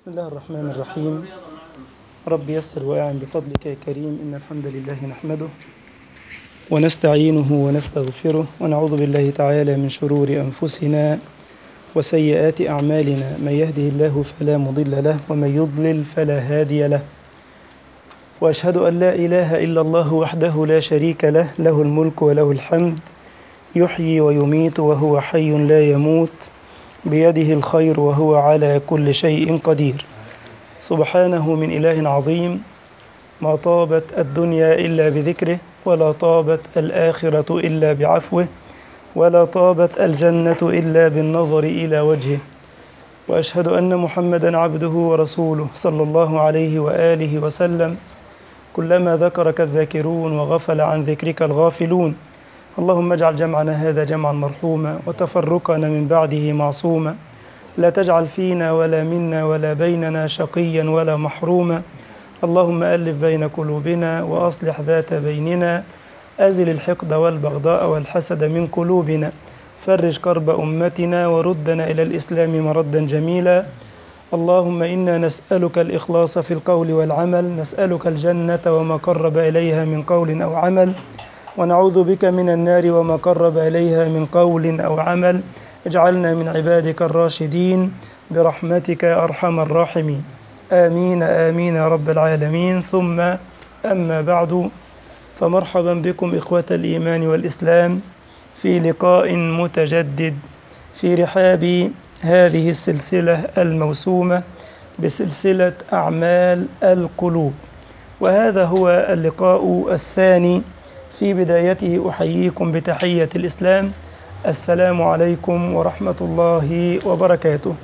بسم الله الرحمن الرحيم. رب يسر وأعن بفضلك يا كريم. إن الحمد لله نحمده ونستعينه ونستغفره ونعوذ بالله تعالى من شرور أنفسنا وسيئات أعمالنا. من يهده الله فلا مضل له ومن يضلل فلا هادي له، وأشهد أن لا إله إلا الله وحده لا شريك له، له الملك وله الحمد، يحيي ويميت وهو حي لا يموت، بيده الخير وهو على كل شيء قدير. سبحانه من إله عظيم، ما طابت الدنيا إلا بذكره، ولا طابت الآخرة إلا بعفوه، ولا طابت الجنة إلا بالنظر إلى وجهه. وأشهد أن محمدا عبده ورسوله صلى الله عليه وآله وسلم. كلما ذكرك الذاكرون وغفل عن ذكرك الغافلون. اللهم اجعل جمعنا هذا جمعا مرحوما وتفرقنا من بعده معصوما. لا تجعل فينا ولا منا ولا بيننا شقيا ولا محروما. اللهم ألف بين قلوبنا وأصلح ذات بيننا. أزل الحقد والبغضاء والحسد من قلوبنا. فرج كرب أمتنا وردنا إلى الإسلام مردا جميلا. اللهم إنا نسألك الإخلاص في القول والعمل، نسألك الجنة وما قرب إليها من قول أو عمل، ونعوذ بك من النار وما قرب إليها من قول أو عمل. اجعلنا من عبادك الراشدين برحمتك يا أرحم الراحمين. آمين آمين يا رب العالمين. ثم أما بعد، فمرحبا بكم إخوة الإيمان والإسلام في لقاء متجدد في رحاب هذه السلسلة الموسومة بسلسلة أعمال القلوب، وهذا هو اللقاء الثاني. في بدايته أحييكم بتحية الإسلام، السلام عليكم ورحمة الله وبركاته.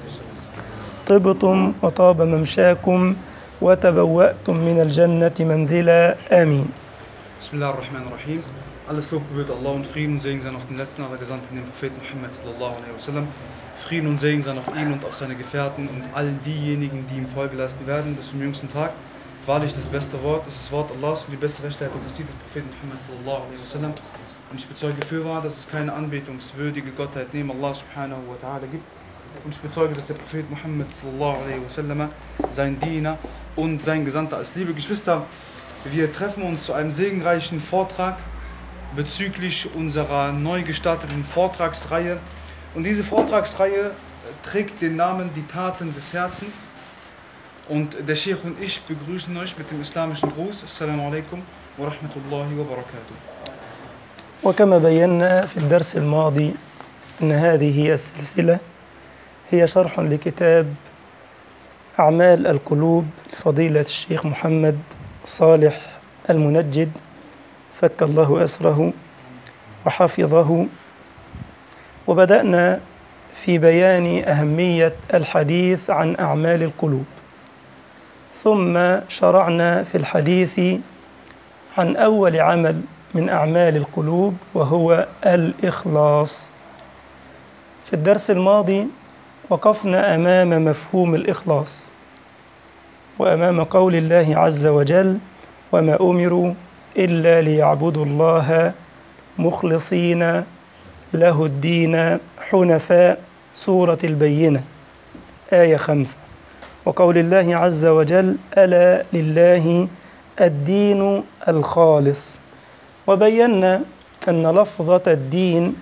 طبتم وطاب ممشاكم وتبوأتم من الجنة منزلا. آمين. Bismillahirrahmanirrahim. Alles Lob gebührt Allah und Frieden und Segen sein auf den letzten aller Gesandten, den Propheten Muhammad sallallahu alaihi wasallam. Frieden und Segen sein auf ihn und auf seine Gefährten und all diejenigen, die ihm Folge leisten werden bis zum jüngsten Tag. Wahrlich, das beste Wort ist das Wort Allahs und die beste Rechtsleitung ist die des Propheten Muhammad sallallahu alaihi wasallam. Und ich bezeuge fürwahr, dass es keine anbetungswürdige Gottheit neben Allah subhanahu wa ta'ala gibt. Und ich bezeuge, dass der Prophet Muhammad sallallahu alaihi wasallam sein Diener und sein Gesandter ist. Liebe Geschwister, wir treffen uns zu einem segenreichen Vortrag bezüglich unserer neu gestarteten Vortragsreihe. Und diese Vortragsreihe trägt den Namen Die Taten des Herzens. Und der Sheikh und ich begrüßen euch mit dem islamischen Gruß. Assalamu alaikum wa rahmatullahi wa barakatuh. وكما بينا في الدرس الماضي أن هذه السلسلة هي شرح لكتاب أعمال القلوب لفضيلة الشيخ محمد صالح المنجد، فك الله أسره وحفظه. وبدأنا في بيان أهمية الحديث عن أعمال القلوب، ثم شرعنا في الحديث عن أول عمل من أعمال القلوب وهو الإخلاص. في الدرس الماضي وقفنا أمام مفهوم الإخلاص وأمام قول الله عز وجل: وما أمروا إلا ليعبدوا الله مخلصين له الدين حنفاء، سورة البينة آية 5. وقول الله عز وجل: ألا لله الدين الخالص. وبينا أن لفظة الدين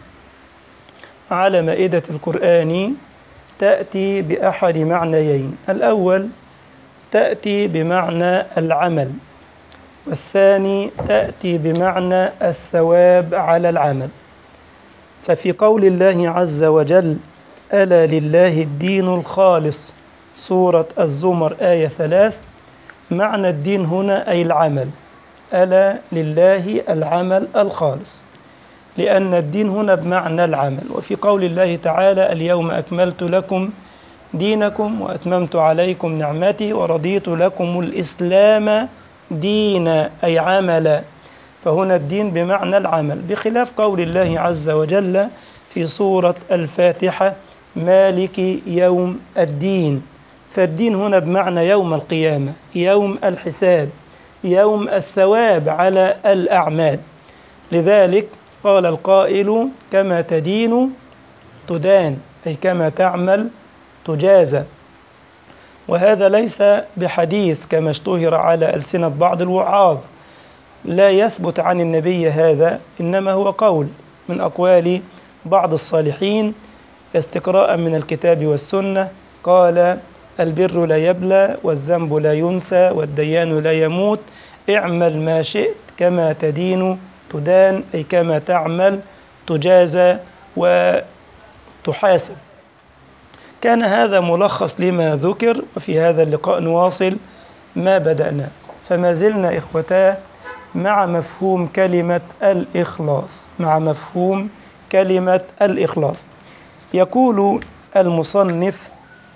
على مائدة القرآن تأتي بأحد معنيين: الأول تأتي بمعنى العمل، والثاني تأتي بمعنى الثواب على العمل. ففي قول الله عز وجل: ألا لله الدين الخالص، سورة الزمر آية 3، معنى الدين هنا أي العمل. ألا لله العمل الخالص، لأن الدين هنا بمعنى العمل. وفي قول الله تعالى: اليوم أكملت لكم دينكم وأتممت عليكم نعمتي ورضيت لكم الإسلام دينا، أي عملا. فهنا الدين بمعنى العمل، بخلاف قول الله عز وجل في سورة الفاتحة: مالك يوم الدين. فالدين هنا بمعنى يوم القيامة، يوم الحساب، يوم الثواب على الأعمال. لذلك قال القائل: كما تدين تدان، أي كما تعمل تجازى. وهذا ليس بحديث كما اشتهر على ألسنة بعض الوعاظ، لا يثبت عن النبي هذا، إنما هو قول من أقوال بعض الصالحين استقراء من الكتاب والسنة. قال: البر لا يبلى والذنب لا ينسى والديان لا يموت، اعمل ما شئت كما تدين تدان، أي كما تعمل تجازى وتحاسب. كان هذا ملخص لما ذكر، وفي هذا اللقاء نواصل ما بدأنا، فما زلنا إخوتاه مع مفهوم كلمة الإخلاص، مع مفهوم كلمة الإخلاص. يقول المصنف: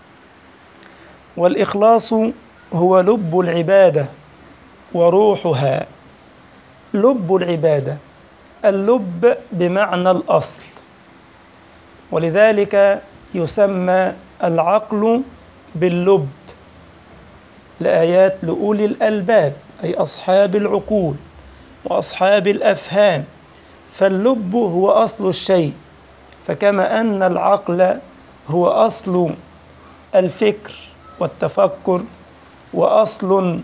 والإخلاص هو لب العبادة وروحها. لب العبادة، اللب بمعنى الأصل، ولذلك يسمى العقل باللب، لآيات لأولي الألباب أي أصحاب العقول وأصحاب الأفهام. فاللب هو أصل الشيء، فكما أن العقل هو أصل الفكر والتفكر وأصل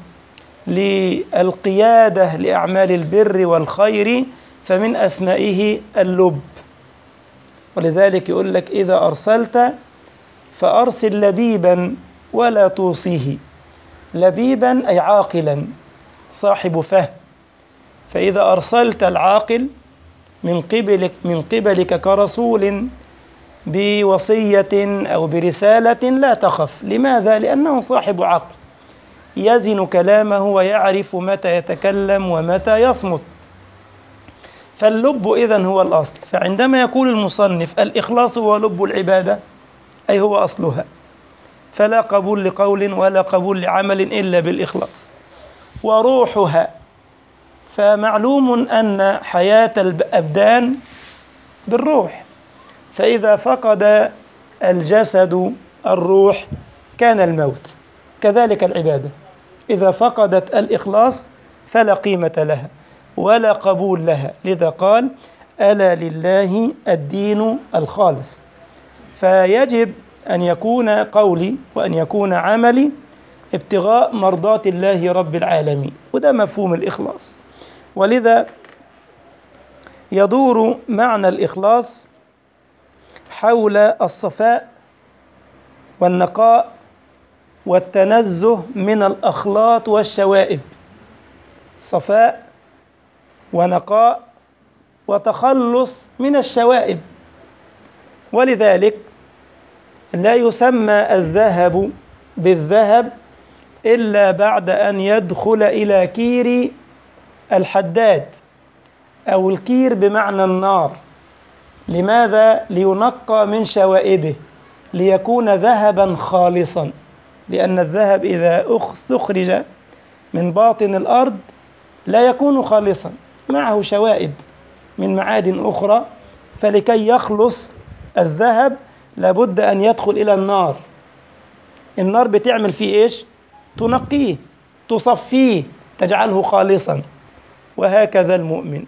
للقيادة لأعمال البر والخير، فمن أسمائه اللب. ولذلك يقول لك: إذا أرسلت فأرسل لبيبا ولا توصيه. لبيبا أي عاقلا صاحب فهم، فإذا أرسلت العاقل من قبلك كرسول بوصية أو برسالة لا تخف. لماذا؟ لأنه صاحب عقل يزن كلامه ويعرف متى يتكلم ومتى يصمت. فاللب إذن هو الأصل. فعندما يقول المصنف الإخلاص هو لب العبادة، أي هو أصلها، فلا قبول لقول ولا قبول لعمل إلا بالإخلاص. وروحها، فمعلوم أن حياة الأبدان بالروح، فإذا فقد الجسد الروح كان الموت. كذلك العبادة إذا فقدت الإخلاص فلا قيمة لها ولا قبول لها. لذا قال: ألا لله الدين الخالص. فيجب أن يكون قولي وأن يكون عملي ابتغاء مرضات الله رب العالمين، وده مفهوم الإخلاص. ولذا يدور معنى الإخلاص حول الصفاء والنقاء والتنزه من الأخلاط والشوائب. صفاء ونقاء وتخلص من الشوائب. ولذلك لا يسمى الذهب بالذهب إلا بعد أن يدخل إلى كير الحداد، أو الكير بمعنى النار. لماذا؟ لينقى من شوائبه ليكون ذهبا خالصا، لأن الذهب إذا استخرج من باطن الأرض لا يكون خالصا، معه شوائب من معادن أخرى. فلكي يخلص الذهب لابد أن يدخل إلى النار. النار بتعمل فيه إيش؟ تنقيه، تصفيه، تجعله خالصا. وهكذا المؤمن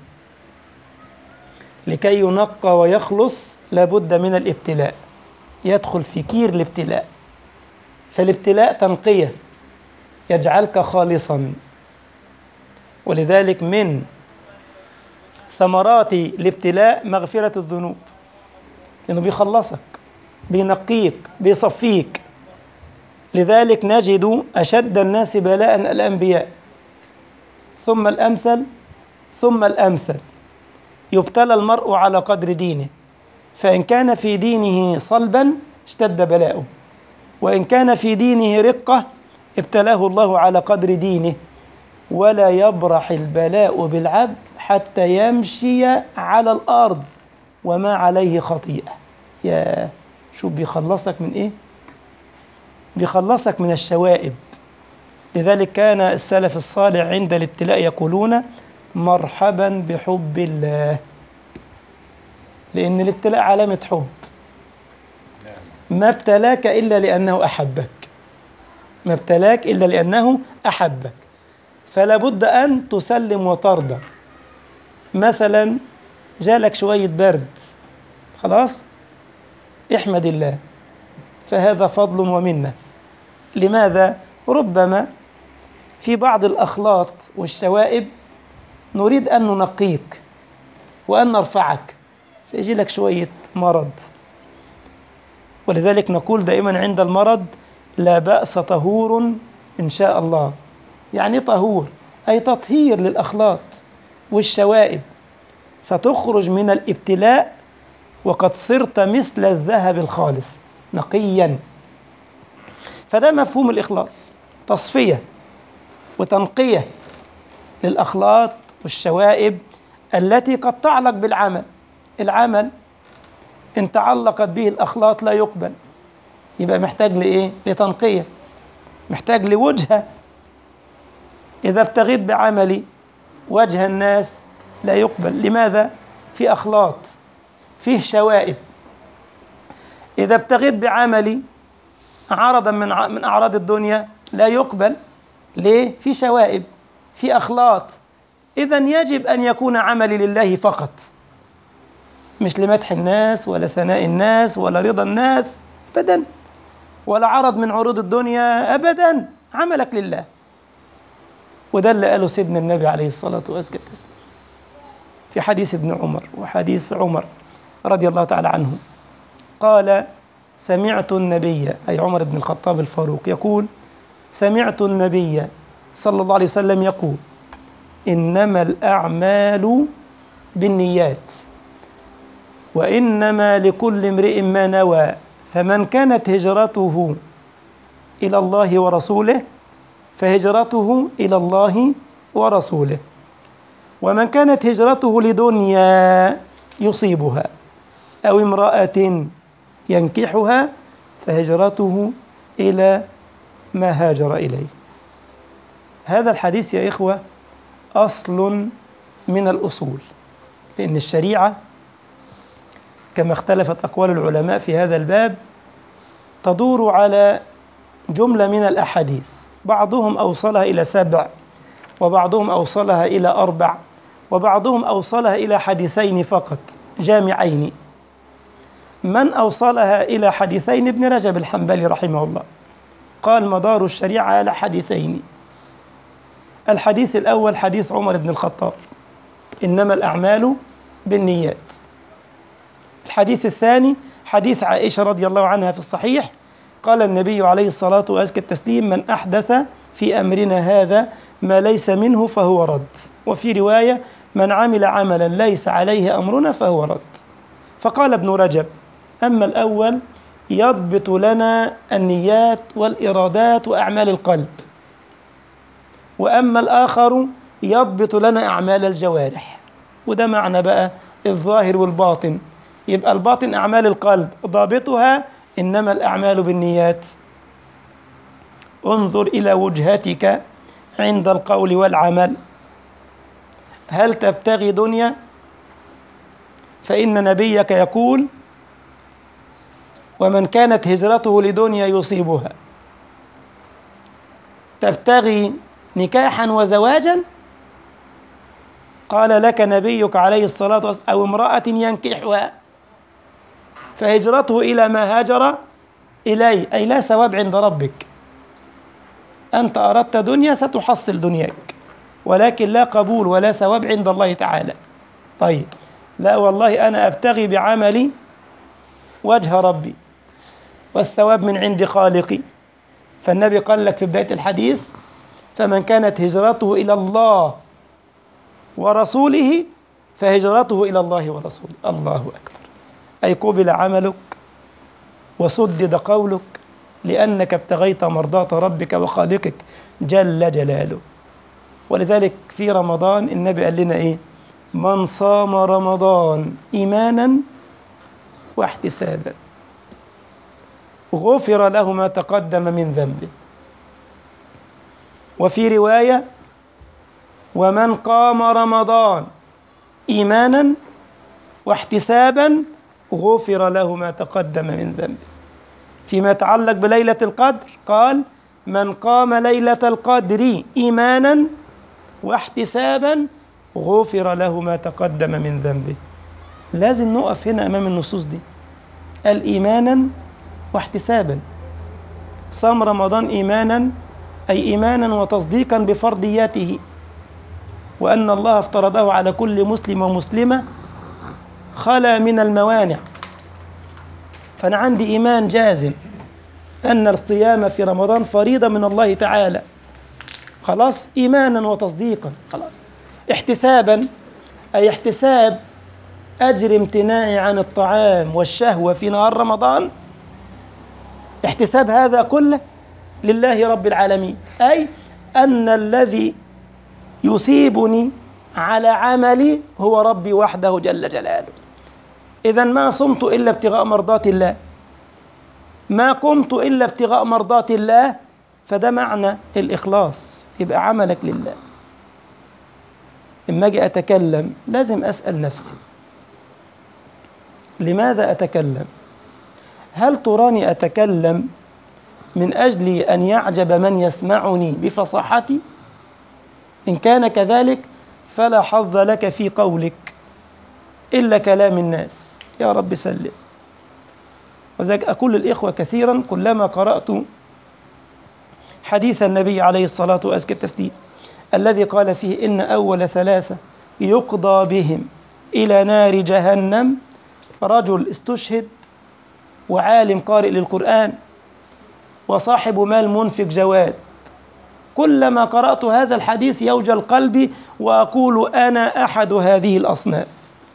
لكي ينقى ويخلص لابد من الابتلاء، يدخل في كير الابتلاء. فالابتلاء تنقية يجعلك خالصا. ولذلك من ثمرات الابتلاء مغفرة الذنوب، لأنه بيخلصك، بينقيك، بيصفيك. لذلك نجد أشد الناس بلاء الأنبياء، ثم الأمثل ثم الأمثل. يبتلى المرء على قدر دينه، فإن كان في دينه صلبا اشتد بلاؤه، وإن كان في دينه رقة ابتلاه الله على قدر دينه. ولا يبرح البلاء بالعبد حتى يمشي على الأرض وما عليه خطيئة. يا شوف بيخلصك من إيه؟ بيخلصك من الشوائب. لذلك كان السلف الصالح عند الابتلاء يقولون: مرحبا بحب الله، لأن الابتلاء علامة حب. ما ابتلاك إلا لأنه أحبك، ما ابتلاك إلا لأنه أحبك. فلا بد أن تسلم وترضى. مثلا جالك شوية برد، خلاص احمد الله، فهذا فضل ومنة. لماذا؟ ربما في بعض الأخلاط والشوائب نريد أن ننقيك وأن نرفعك، فيجي لك شوية مرض. ولذلك نقول دائما عند المرض: لا بأس طهور إن شاء الله. يعني طهور أي تطهير للأخلاط والشوائب، فتخرج من الابتلاء وقد صرت مثل الذهب الخالص نقيا. فده مفهوم الإخلاص، تصفية وتنقية للأخلاط والشوائب التي قد تعلق بالعمل. العمل إن تعلقت به الأخلاط لا يقبل، يبقى محتاج لإيه؟ لتنقية، محتاج لوجهة. إذا ابتغيت بعملي وجه الناس لا يقبل. لماذا؟ في أخلاط، فيه شوائب. إذا ابتغيت بعملي عرضا من أعراض الدنيا لا يقبل. ليه؟ في شوائب، في أخلاط. إذن يجب أن يكون عملي لله فقط، مش لمدح الناس ولا ثناء الناس ولا رضا الناس أبدا، ولا عرض من عروض الدنيا أبدا. عملك لله. وده اللي قاله سيدنا النبي عليه الصلاة والسلام في حديث ابن عمر وحديث عمر رضي الله تعالى عنه. قال: سمعت النبي، أي عمر بن الخطاب الفاروق، يقول: سمعت النبي صلى الله عليه وسلم يقول: إنما الأعمال بالنيات وإنما لكل امرئ ما نوى، فمن كانت هجرته إلى الله ورسوله فهجرته إلى الله ورسوله، ومن كانت هجرته لدنيا يصيبها أو امرأة ينكحها فهجرته إلى ما هاجر إليه. هذا الحديث يا إخوة أصل من الأصول، لأن الشريعة كما اختلفت أقوال العلماء في هذا الباب تدور على جملة من الأحاديث، بعضهم أوصلها إلى 7، وبعضهم أوصلها إلى 4، وبعضهم أوصلها إلى حديثين فقط جامعين. من أوصلها إلى حديثين ابن رجب الحنبلي رحمه الله، قال: مدار الشريعة على حديثين. الحديث الأول حديث عمر بن الخطاب: إنما الأعمال بالنيات. الحديث الثاني حديث عائشة رضي الله عنها في الصحيح: قال النبي عليه الصلاة والتسليم: من أحدث في أمرنا هذا ما ليس منه فهو رد. وفي رواية: من عمل عملا ليس عليه أمرنا فهو رد. فقال ابن رجب: أما الأول يضبط لنا النيات والإرادات وأعمال القلب، وأما الآخر يضبط لنا أعمال الجوارح. وده معنى بقى الظاهر والباطن. يبقى الباطن أعمال القلب ضابطها إنما الأعمال بالنيات. انظر إلى وجهتك عند القول والعمل، هل تبتغي دنيا؟ فإن نبيك يقول: ومن كانت هجرته لدنيا يصيبها. تبتغي نكاحا وزواجا؟ قال لك نبيك عليه الصلاة والسلام: أو امرأة ينكحها فهجرته إلى ما هاجر إليه، أي لا ثواب عند ربك. أنت أردت دنيا ستحصل دنياك، ولكن لا قبول ولا ثواب عند الله تعالى. طيب، لا والله أنا أبتغي بعملي وجه ربي والثواب من عند خالقي. فالنبي قال لك في بداية الحديث: فمن كانت هجرته إلى الله ورسوله فهجرته إلى الله ورسوله. الله أكبر. أي قبل عملك وسدد قولك لأنك ابتغيت مرضاة ربك وخالقك جل جلاله. ولذلك في رمضان النبي قال لنا إيه؟ من صام رمضان إيمانا واحتسابا غفر له ما تقدم من ذنبه. وفي رواية: ومن قام رمضان إيمانا واحتسابا غفر له ما تقدم من ذنبه. فيما يتعلق بليلة القدر قال: من قام ليلة القدر إيمانا واحتسابا غفر له ما تقدم من ذنبه. لازم نقف هنا أمام النصوص دي، قال إيمانا واحتسابا. صام رمضان إيمانا، أي إيمانا وتصديقا بفرضيته، وأن الله افترضه على كل مسلم ومسلمة خلا من الموانع. فأنا عندي إيمان جازم أن الصيام في رمضان فريضة من الله تعالى، خلاص، إيمانا وتصديقا، خلاص. احتسابا، أي احتساب أجر امتناعي عن الطعام والشهوة في نهار رمضان، احتساب هذا كله لله رب العالمين، أي أن الذي يثيبني على عملي هو ربي وحده جل جلاله. إذن ما صمت إلا ابتغاء مرضات الله، ما قمت إلا ابتغاء مرضات الله، فده معنى الإخلاص، يبقى عملك لله. إما أجي أتكلم لازم أسأل نفسي لماذا أتكلم؟ هل تراني أتكلم من أجل أن يعجب من يسمعني بفصاحتي؟ إن كان كذلك فلا حظ لك في قولك إلا كلام الناس، يا رب سلم. وذلك أقول للإخوة كثيرا كلما قرأت حديث النبي عليه الصلاة وأزكى التسليم الذي قال فيه إن أول ثلاثة يقضى بهم إلى نار جهنم رجل استشهد، وعالم قارئ للقرآن، وصاحب مال منفق جواد. كلما قرأت هذا الحديث يوجل قلبي وأقول أنا أحد هذه الأصناف،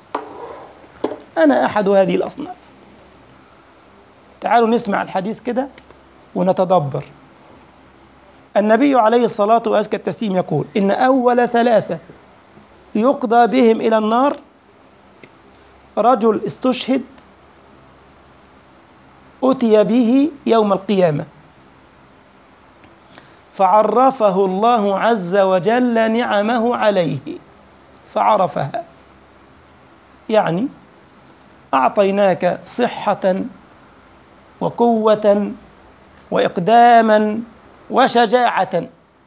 أنا أحد هذه الأصناف. تعالوا نسمع الحديث كده ونتدبر. النبي عليه الصلاة وأزكى التسليم يقول إن أول ثلاثة يقضى بهم إلى النار رجل استشهد أتي به يوم القيامة فعرفه الله عز وجل نعمه عليه فعرفها، يعني أعطيناك صحة وقوة وإقداما وشجاعة.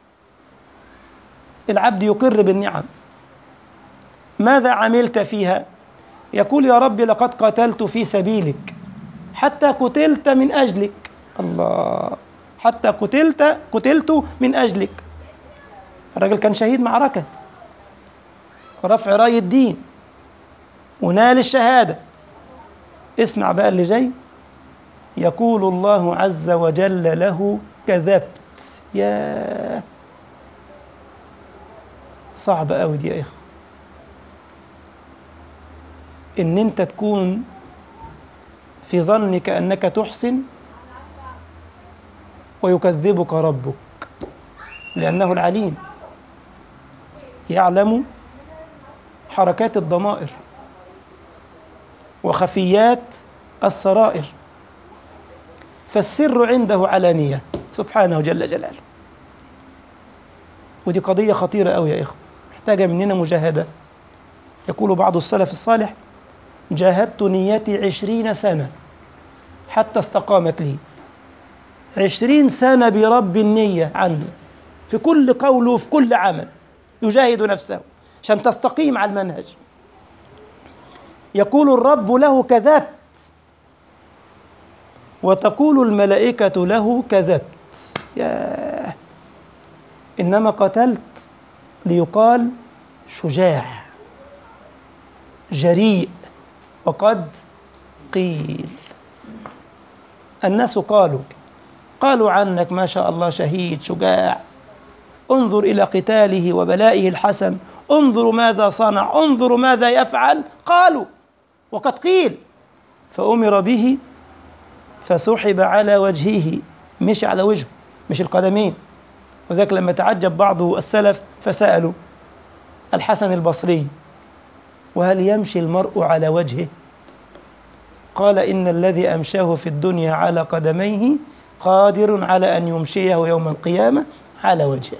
العبد يقر بالنعم، ماذا عملت فيها؟ يقول يا رب لقد قتلت في سبيلك، حتى قتلت من أجلك، الله، حتى قتلت من أجلك. الرجل كان شهيد معركة، رفع راية الدين ونال الشهادة. اسمع بقى اللي جاي، يقول الله عز وجل له كذبت. يا صعب قوي دي يا إخوة، إن أنت تكون في ظنك أنك تحسن ويكذبك ربك، لأنه العليم يعلم حركات الضمائر وخفيات السرائر، فالسر عنده علانية سبحانه جل جلاله. ودي قضية خطيرة أوي يا إخوة، محتاجة مننا مجاهدة. يقول بعض السلف الصالح جاهدت نيتي 20 سنة حتى استقامت لي. 20 سنة برب النية عنه في كل قول وفي كل عمل، يجاهد نفسه عشان تستقيم على المنهج. يقول الرب له كذبت، وتقول الملائكة له كذبت. ياه، إنما قتلت ليقال شجاع جريء، وقد قيل. الناس قالوا عنك ما شاء الله شهيد شجاع، انظر إلى قتاله وبلائه الحسن، انظروا ماذا صنع، انظروا ماذا يفعل. قالوا وقد قيل، فأمر به فسحب على وجهه، مش على وجهه مش القدمين. وذلك لما تعجب بعض السلف فسألوا الحسن البصري وهل يمشي المرء على وجهه؟ قال إن الذي أمشاه في الدنيا على قدميه قادر على أن يمشيه يوم القيامة على وجهه.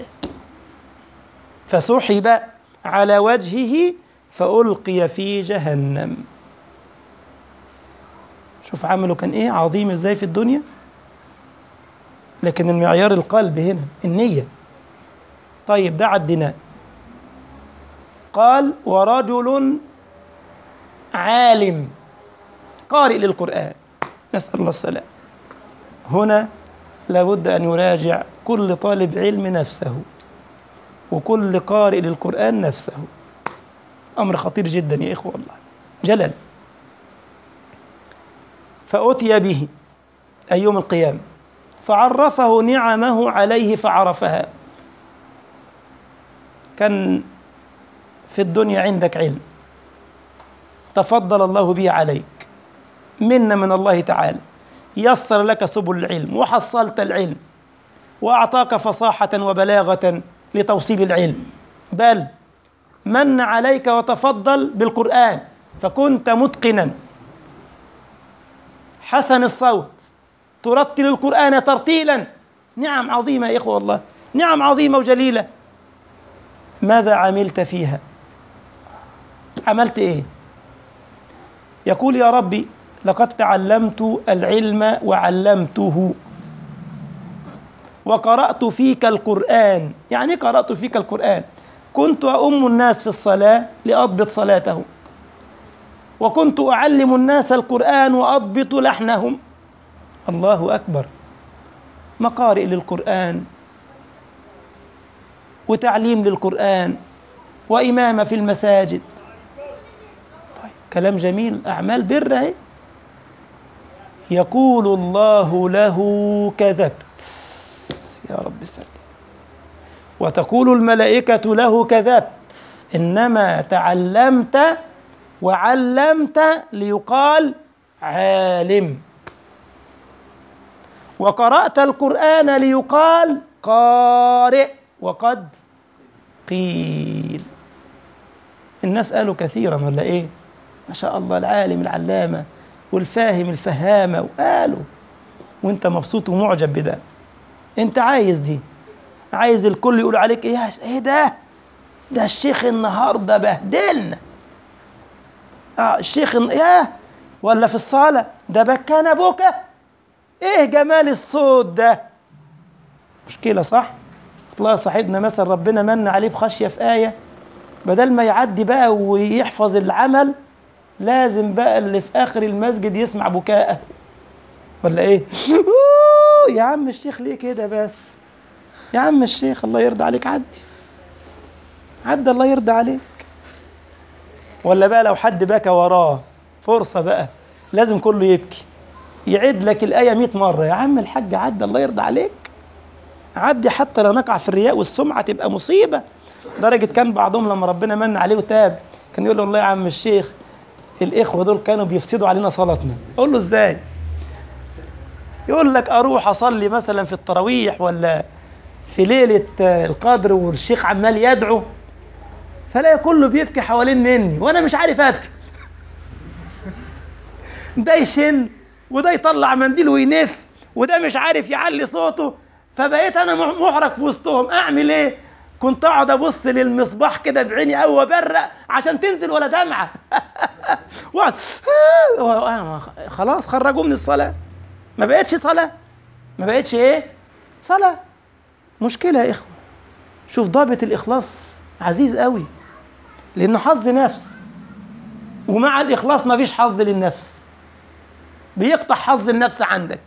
فسحب على وجهه فألقي في جهنم. شوف عمله كان إيه عظيم إزاي في الدنيا، لكن المعيار القلب هنا النية. طيب ده عدناه. قال ورجل عالم قارئ للقرآن، نسأل الله السلام. هنا لابد أن يراجع كل طالب علم نفسه، وكل قارئ للقرآن نفسه. أمر خطير جدا يا إخوة والله، جلل. فأتي به أي يوم القيامة فعرفه نعمه عليه فعرفها. كان في الدنيا عندك علم تفضل الله به عليك، منة من الله تعالى، يسر لك سبل العلم وحصلت العلم وأعطاك فصاحة وبلاغة لتوصيل العلم، بل من عليك وتفضل بالقرآن فكنت متقنا حسن الصوت ترتل القرآن ترتيلا. نعم عظيمة يا إخوة والله، نعم عظيمة وجليلة. ماذا عملت فيها؟ عملت إيه؟ يقول يا ربي لقد تعلمت العلم وعلمته وقرأت فيك القرآن. يعني قرأت فيك القرآن، كنت أؤم الناس في الصلاة لأضبط صلاتهم، وكنت أعلم الناس القرآن وأضبط لحنهم. الله أكبر، مقارئ للقرآن وتعليم للقرآن وإمامة في المساجد. طيب كلام جميل، أعمال بر اهي. يقول الله له كذبت يا رب سلم، وتقول الملائكة له كذبت، إنما تعلمت وعلمت ليقال عالم، وقرأت القرآن ليقال قارئ، وقد قيل. الناس قالوا كثيرا ولا إيه؟ ما شاء الله، العالم العلامة والفاهم الفهامة، وقالوا، وانت مبسوط ومعجب بده. انت عايز دي، عايز الكل يقول عليك ايه ده الشيخ النهارده بهدلنا. الشيخ ياه، ولا في الصالة ده بكانا بوكا، ايه جمال الصوت ده. مشكلة صح؟ الله صاحبنا مثلا ربنا من عليه بخشية في آية، بدل ما يعدي بقى ويحفظ العمل، لازم بقى اللي في آخر المسجد يسمع بكاءه ولا ايه. يا عم الشيخ ليه كده بس؟ يا عم الشيخ الله يرضى عليك، عدي الله يرضى عليك. ولا بقى لو حد بكى وراه فرصة بقى لازم كله يبكي، يعيد لك الآية 100 مرة. يا عم الحاج عدي الله يرضى عليك، عدي حتى لا نقع في الرياء والسمعة، تبقى مصيبة. درجة كان بعضهم لما ربنا من عليه وتاب كان يقول له والله يا عم الشيخ الإخوة دول كانوا بيفسدوا علينا صلاتنا. أقول له إزاي؟ يقول لك أروح أصلي مثلا في التراويح ولا في ليلة القدر والشيخ عمال يدعو، فلاقي كله بيبكي حوالين مني وأنا مش عارف أبكي. ده يشن وده يطلع منديل وينف وده مش عارف يعلي صوته، فبقيت أنا محرج في وسطهم. أعمل إيه؟ كنت أقعد أبص للمصباح كده بعيني أو أبرق عشان تنزل ولا دمعة. وأقعد خلاص خرجوا من الصلاة، ما بقتش صلاة، ما بقتش إيه؟ صلاة. مشكلة يا إخوة. شوف ضابط الإخلاص عزيز قوي، لأنه حظ نفس، ومع الإخلاص ما فيش حظ للنفس، بيقطع حظ النفس عندك.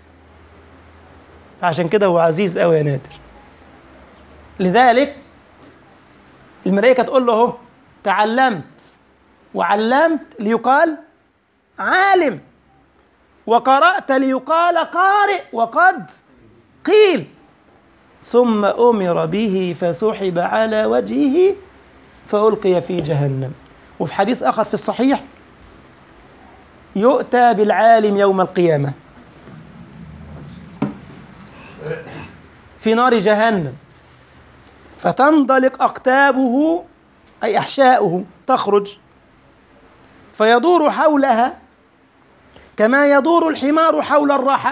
فعشان كده هو عزيز قوي يا نادر. لذلك الملائكة تقول له اهو تعلمت وعلمت ليقال عالم، وقرأت ليقال قارئ، وقد قيل. ثم أمر به فسحب على وجهه فألقي في جهنم. وفي حديث آخر في الصحيح يؤتى بالعالم يوم القيامة في نار جهنم، فتنطلق أقتابه أي أحشاؤه تخرج، فيدور حولها كما يدور الحمار حول الراحة،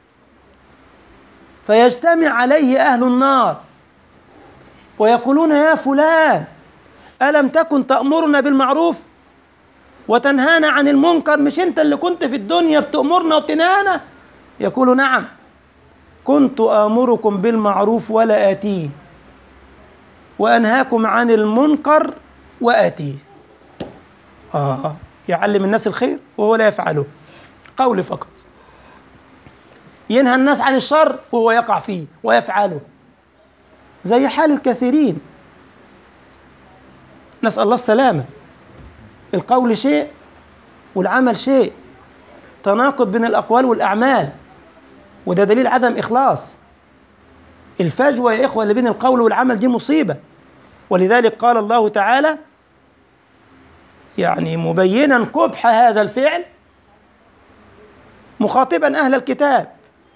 فيجتمع عليه أهل النار ويقولون يا فلان ألم تكن تأمرنا بالمعروف وتنهانا عن المنكر؟ مش أنت اللي كنت في الدنيا بتأمرنا وبتنهانا؟ يقول نعم، كنت آمركم بالمعروف ولا آتيه، وأنهاكم عن المنكر وآتيه. يعلم الناس الخير وهو لا يفعله، قول فقط. ينهى الناس عن الشر وهو يقع فيه ويفعله، زي حال الكثيرين، نسأل الله السلامة. القول شيء والعمل شيء، تناقض بين الأقوال والأعمال، وده دليل عدم إخلاص. الفجوة يا إخوة اللي بين القول والعمل دي مصيبة. ولذلك قال الله تعالى يعني مبينا قبح هذا الفعل، مخاطبا أهل الكتاب: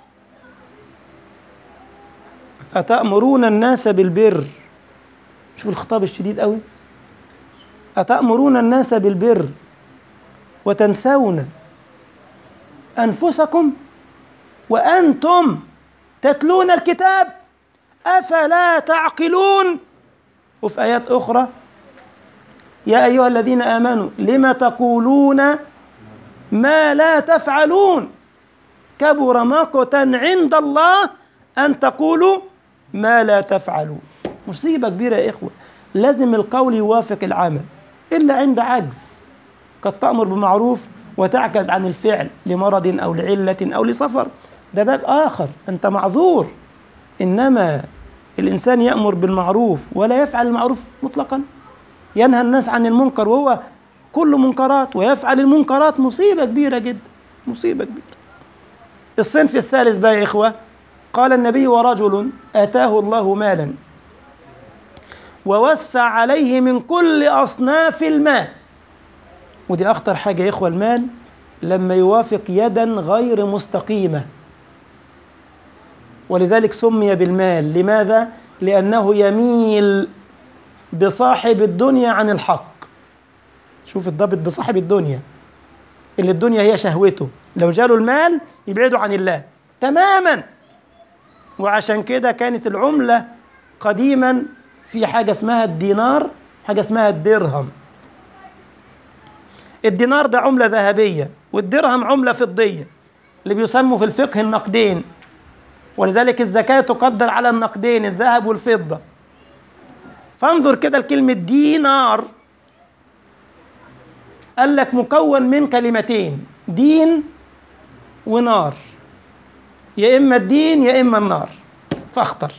أتأمرون الناس بالبر. شوف الخطاب الشديد قوي: أتأمرون الناس بالبر وتنسون أنفسكم وأنتم تتلون الكتاب أفلا تعقلون. وفي آيات أخرى: يا أيها الذين آمنوا لم تقولون ما لا تفعلون كبر مقتا عند الله أن تقولوا ما لا تفعلون. مصيبة كبيرة يا إخوة. لازم القول يوافق العمل إلا عند عجز، قد تأمر بمعروف وتعجز عن الفعل لمرض أو لعلة أو لسفر، ده باب آخر، أنت معذور. إنما الإنسان يأمر بالمعروف ولا يفعل المعروف مطلقا، ينهى الناس عن المنكر وهو كل منكرات ويفعل المنكرات، مصيبة كبيرة جدا، مصيبة كبيرة. الصنف الثالث بقى يا إخوة، قال النبي: ورجل آتاه الله مالا ووسع عليه من كل أصناف المال. ودي أخطر حاجة يا إخوة، المال لما يوافق يدا غير مستقيمة، ولذلك سمي بالمال. لماذا؟ لأنه يميل بصاحب الدنيا عن الحق. شوف الضابط: بصاحب الدنيا، اللي الدنيا هي شهوته، لو جاله المال يبعده عن الله تماما. وعشان كده كانت العملة قديما في حاجة اسمها الدينار، حاجة اسمها الدرهم. الدينار ده عملة ذهبية، والدرهم عملة فضية، اللي بيسموا في الفقه النقدين. ولذلك الزكاة تقدر على النقدين، الذهب والفضة. فانظر كده لكلمة دينار، قال لك مكون من كلمتين: دين ونار، يا إما الدين يا إما النار، فاختر.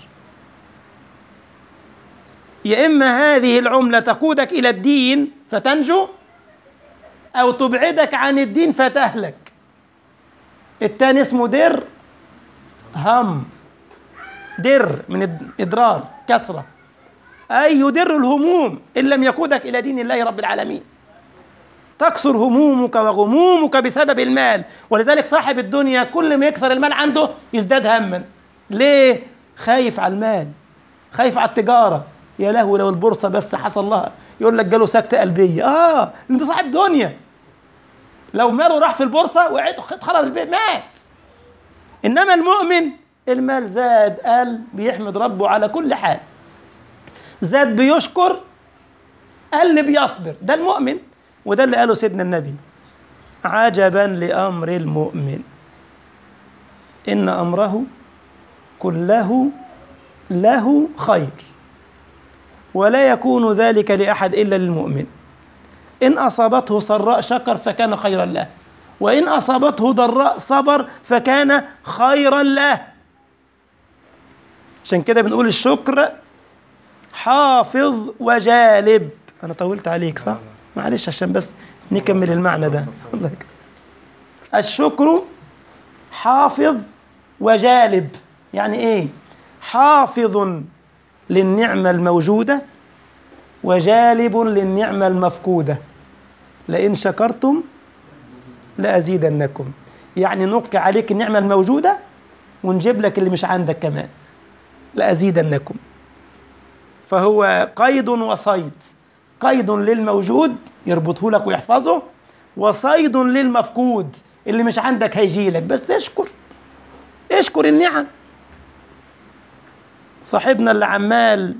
يا إما هذه العملة تقودك إلى الدين فتنجو، أو تبعدك عن الدين فتهلك. الثاني اسمه درهم، در من إدرار كسرة، أي يدر الهموم إن لم يقودك إلى دين الله رب العالمين. تكسر همومك وغمومك بسبب المال. ولذلك صاحب الدنيا كل ما يكثر المال عنده يزداد هما. ليه؟ خايف على المال، خايف على التجارة. يا له لو البورصة بس حصل لها، يقول لك جاله سكتة قلبية. انت صاحب دنيا، لو ماله راح في البورصة وقعت خرب البيت مات. إنما المؤمن المال زاد قل بيحمد ربه على كل حال، زاد بيشكر، قل بيصبر، ده المؤمن. وده اللي قاله سيدنا النبي: عجبا لأمر المؤمن إن أمره كله له خير، ولا يكون ذلك لأحد إلا للمؤمن. إن أصابته سراء شكر فكان خيرا له، وإن أصابته ضراء صبر فكان خيرا له. عشان كده بنقول الشكر حافظ وجالب. أنا طولت عليك صح؟ معلش عشان بس نكمل المعنى ده. الله يكرمك. الشكر حافظ وجالب. يعني إيه؟ حافظ للنعمة الموجودة وجالب للنعمة المفقودة. لئن شكرتم لأزيدنكم. يعني نبقي عليك النعمة الموجودة ونجيب لك اللي مش عندك كمان، لأزيدنكم. فهو قيد وصيد: قيد للموجود يربطه لك ويحفظه، وصيد للمفقود اللي مش عندك هيجي لك، بس اشكر النعم. صاحبنا اللي عمال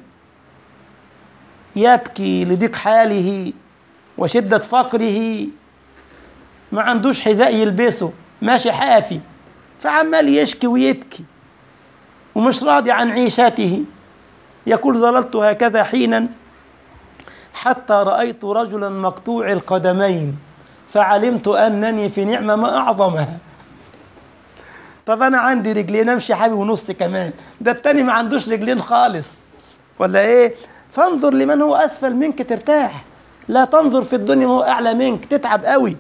يبكي لضيق حاله وشدة فقره، ما عندوش حذاء يلبسه، ماشي حافي، فعمال يشكي ويبكي ومش راضي عن عيشته. يقول: ظللت هكذا حينا حتى رأيت رجلا مقطوع القدمين فعلمت أنني في نعمة ما أعظمها. طب أنا عندي رجلين أمشي حبي ونص كمان، ده التاني ما عندوش رجلين خالص، ولا إيه؟ فانظر لمن هو أسفل منك ترتاح، لا تنظر في الدنيا وهو أعلى منك تتعب قوي.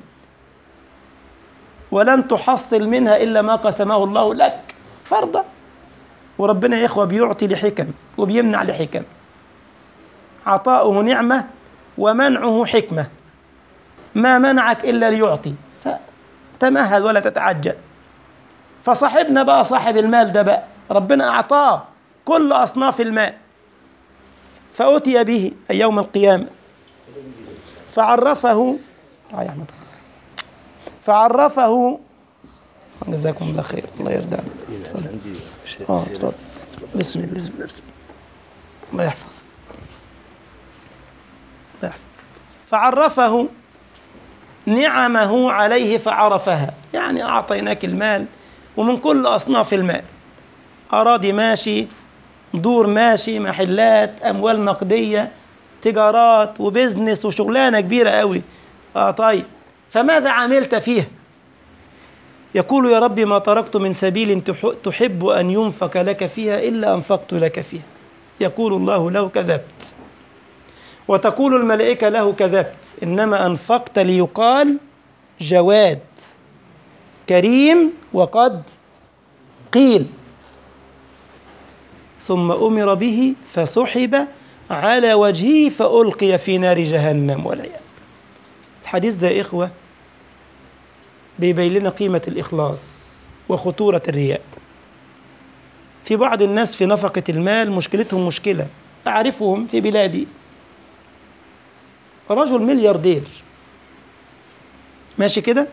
ولن تحصل منها إلا ما قسمه الله لك فرضا. وربنا يا إخوة بيعطي لحكم وبيمنع لحكم، عطاؤه نعمة ومنعه حكمة، ما منعك إلا ليعطي، فتمهل ولا تتعجل. فصاحبنا بقى صاحب المال ده بقى ربنا أعطاه كل أصناف المال، فأتي به يوم القيامة فعرفه جزاكم الله خير، الله يرضى عليك. تفضل. بسم الله، الله يحفظ. فعرفه نعمه عليه فعرفها، يعني أعطيناك المال ومن كل أصناف المال، أراضي ماشي، دور ماشي، محلات، أموال نقدية، تجارات وبزنس وشغلانة كبيرة قوي. طيب فماذا عملت فيه؟ يقول يا ربي ما تركت من سبيل تحب أن ينفق لك فيها إلا أنفقت لك فيها. يقول الله له كذبت، وتقول الملائكة له كذبت، إنما أنفقت ليقال جواد كريم وقد قيل. ثم أمر به فسحب على وجهه فألقي في نار جهنم والعياذ. الحديث ده يا إخوة بيبين لنا قيمة الإخلاص وخطورة الرياء. في بعض الناس في نفقة المال مشكلتهم مشكلة، أعرفهم في بلادي، رجل ملياردير ماشي كده،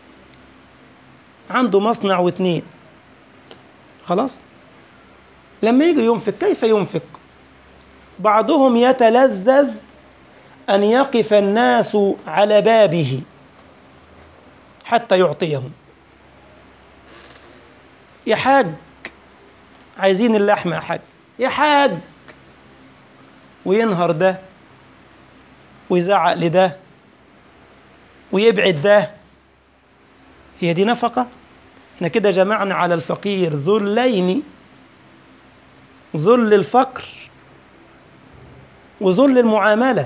عنده مصنع واثنين، خلاص. لما يجي ينفق كيف ينفق؟ بعضهم يتلذذ أن يقف الناس على بابه حتى يعطيهم. يا حاج عايزين اللحمة يا حاج، يا حاج، وينهر ده ويزعق لده ويبعد ده. هي دي نفقة؟ احنا كده جمعنا على الفقير ذلين، ذل الفقر وذل المعاملة.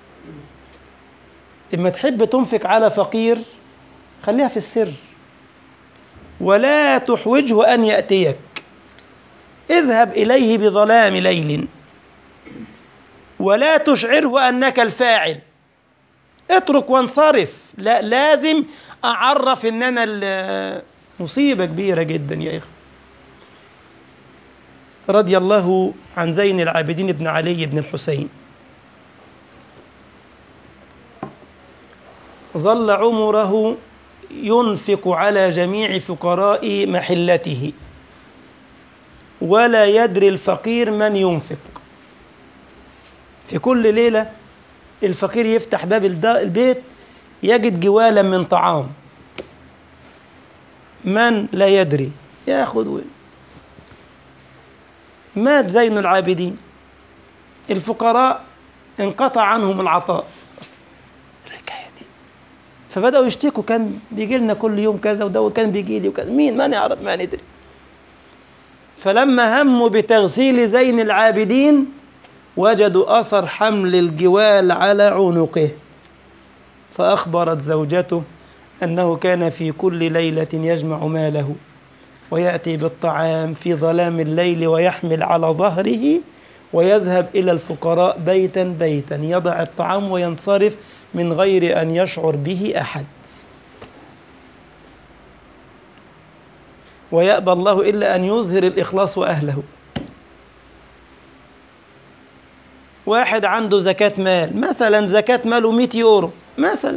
إما تحب تنفق على فقير خليها في السر، ولا تحوجه أن يأتيك، اذهب إليه بظلام ليل ولا تشعره أنك الفاعل، اترك وانصرف. لا، لازم أعرف إن أنا مصيبة كبيرة جدا يا إخوة. رضي الله عن زين العابدين بن علي بن الحسين، ظل عمره ينفق على جميع فقراء محلته، ولا يدري الفقير من ينفق. في كل ليلة الفقير يفتح باب البيت يجد جوالا من طعام، من لا يدري يأخذ. مات زين العابدين، الفقراء انقطع عنهم العطاء، فبدأوا يشتكوا، كان بيجي لنا كل يوم كذا، وده كان بيجي لي وكذا، مين ما نعرف ما ندري. فلما هموا بتغسيل زين العابدين وجدوا أثر حمل الجوال على عنقه، فأخبرت زوجته أنه كان في كل ليلة يجمع ماله ويأتي بالطعام في ظلام الليل ويحمل على ظهره ويذهب إلى الفقراء بيتا بيتا يضع الطعام وينصرف من غير أن يشعر به أحد. ويأبى الله إلا أن يظهر الإخلاص وأهله. واحد عنده زكاة مال، مثلا زكاة ماله 100 يورو، مثلا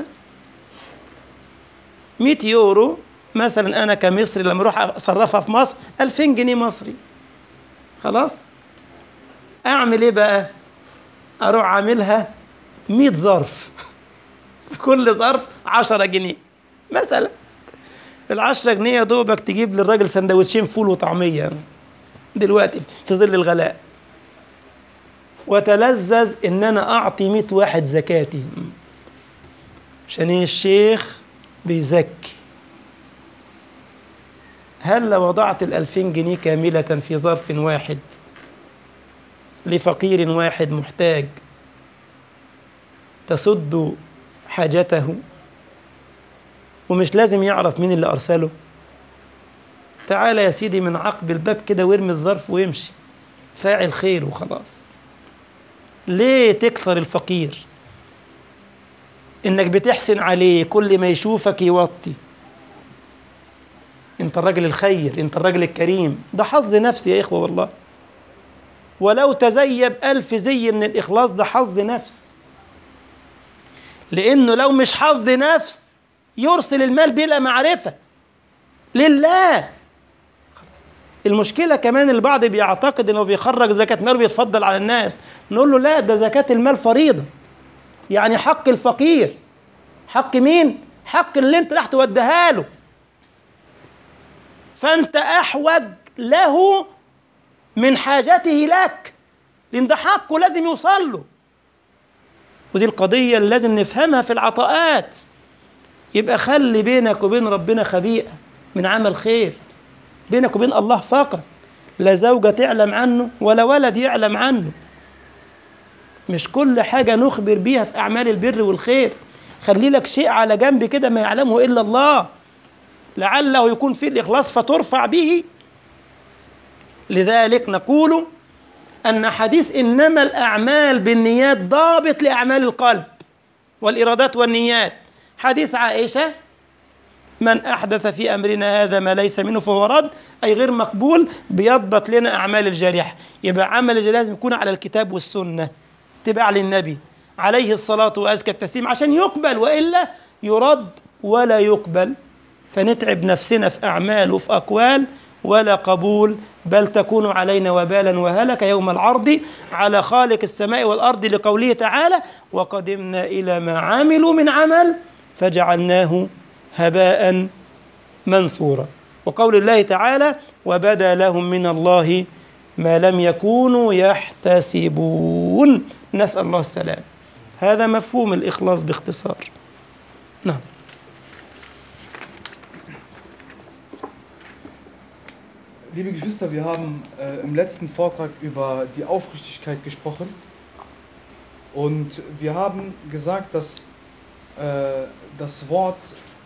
100 يورو مثلا، أنا كمصري لما أروح أصرفها في مصر 2000 جنيه مصري، خلاص. أعمل إيه بقى؟ أروح أعملها 100 ظرف، في كل ظرف 10 جنيه مثلا. ال10 جنيه يا دوبك تجيب للراجل سندوتشين فول وطعمية دلوقتي في ظل الغلاء، وتلذذ إن أنا أعطي 100 واحد زكاتي عشان الشيخ بيزكي. هل لو وضعت 2000 جنيه كاملة في ظرف واحد لفقير واحد محتاج تسد حاجته، ومش لازم يعرف مين اللي أرسله؟ تعالى يا سيدي من عقب الباب كده وارمي الظرف ويمشي، فاعل خير وخلاص. ليه تكسر الفقير؟ إنك بتحسن عليه، كل ما يشوفك يوطي. انت الراجل الخير، انت الراجل الكريم. ده حظ نفسي يا إخوة والله، ولو تزيب 1000 زي من الإخلاص ده حظ نفس. لأنه لو مش حظ نفس يرسل المال بلا معرفة لله. المشكلة كمان البعض بيعتقد انه بيخرج زكاة مال وبيتفضل على الناس. نقول له لا، ده زكاة المال فريضة، يعني حق الفقير. حق مين؟ حق اللي انت راح توديها له، فانت احوج له من حاجته لك، لان ده حقه لازم يوصل له. ودي القضية اللي لازم نفهمها في العطاءات. يبقى خلي بينك وبين ربنا خبيئة من عمل خير، بينك وبين الله فقط. لا زوجة تعلم عنه ولا ولد يعلم عنه. مش كل حاجة نخبر بيها في أعمال البر والخير. خلي لك شيء على جنب كده ما يعلمه إلا الله، لعله يكون فيه الإخلاص فترفع به. لذلك نقول أن حديث إنما الأعمال بالنيات ضابط لأعمال القلب والإرادات والنيات. حديث عائشة: من أحدث في أمرنا هذا ما ليس منه فهو رد، أي غير مقبول. بيضبط لنا أعمال الجارحة. يبقى عمل الجارحة لازم يكون على الكتاب والسنة، اتباع للنبي عليه الصلاة وأزكى التسليم عشان يقبل، وإلا يرد ولا يقبل. فنتعب نفسنا في أعمال وفي أقوال ولا قبول، بل تكون علينا وبالا وهلك يوم العرض على خالق السماء والأرض، لقوله تعالى: وقدمنا إلى ما عملوا من عمل فجعلناه هباء منثورا. وقول الله تعالى: وبدا لهم من الله ما لم يكونوا يحتسبون. نسأل الله السلام. هذا مفهوم الإخلاص باختصار. نعم. Liebe Geschwister, wir haben im letzten Vortrag über die Aufrichtigkeit gesprochen und wir haben gesagt, dass das Wort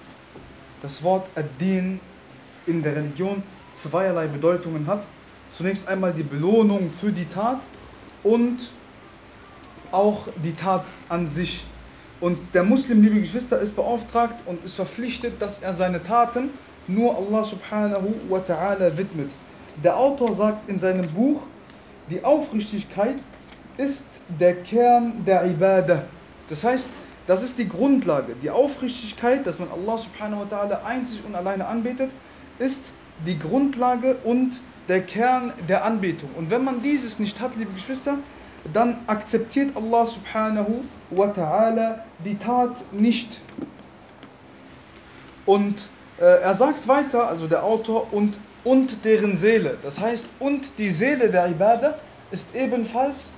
Ad-Din in der Religion zweierlei Bedeutungen hat. Zunächst einmal die Belohnung für die Tat und auch die Tat an sich. Und der Muslim, liebe Geschwister, ist beauftragt und ist verpflichtet, dass er seine Taten nur Allah subhanahu wa ta'ala widmet. Der Autor sagt in seinem Buch, die Aufrichtigkeit ist der Kern der Ibadah. Das heißt, das ist die Grundlage. Die Aufrichtigkeit, dass man Allah subhanahu wa ta'ala einzig und alleine anbetet, ist die Grundlage und der Kern der Anbetung. Und wenn man dieses nicht hat, liebe Geschwister, dann akzeptiert Allah subhanahu wa ta'ala die Tat nicht. Und er sagt weiter, also der Autor, und deren Seele. Das heißt, und die Seele der Ibadah ist ebenfalls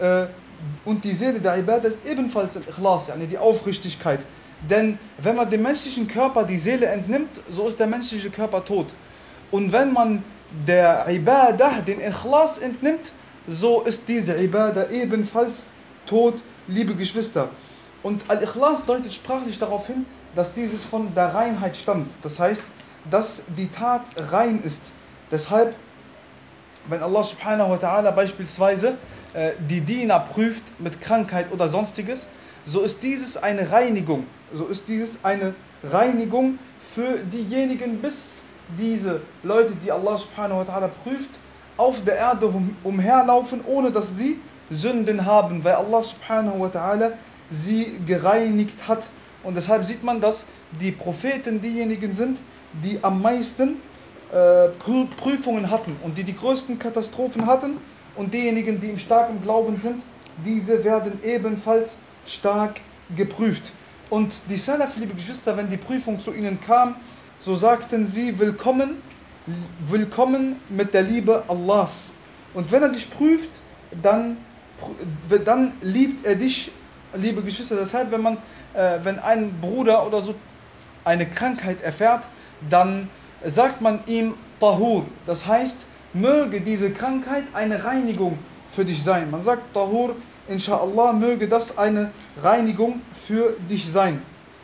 Al-Ikhlas, yani die Aufrichtigkeit. Denn wenn man dem menschlichen Körper die Seele entnimmt, so ist der menschliche Körper tot. Und wenn man der Ibadah den Ikhlas entnimmt, so ist diese Ibadah ebenfalls tot, liebe Geschwister. Und Al-Ikhlas deutet sprachlich darauf hin, dass dieses von der Reinheit stammt. Das heißt, dass die Tat rein ist. Deshalb, wenn Allah subhanahu wa ta'ala beispielsweise die Diener prüft mit Krankheit oder sonstiges, so ist dieses eine Reinigung. So ist dieses eine Reinigung für diejenigen, bis diese Leute, die Allah subhanahu wa ta'ala prüft, auf der Erde umherlaufen, ohne dass sie Sünden haben, weil Allah subhanahu wa ta'ala sie gereinigt hat. Und deshalb sieht man, dass die Propheten diejenigen sind, die am meisten Prüfungen hatten und die größten Katastrophen hatten, und diejenigen, die im starken Glauben sind, diese werden ebenfalls stark geprüft. Und die Salaf, liebe Geschwister, wenn die Prüfung zu ihnen kam, so sagten sie: willkommen mit der Liebe Allahs. Und wenn er dich prüft, dann liebt er dich, liebe Geschwister. Deshalb, wenn ein Bruder oder so eine Krankheit erfährt, dann sagt man ihm: Tahur. Das heißt, möge diese Krankheit eine Reinigung für dich sein. Man sagt Tahur, inshallah, möge das eine Reinigung für dich sein.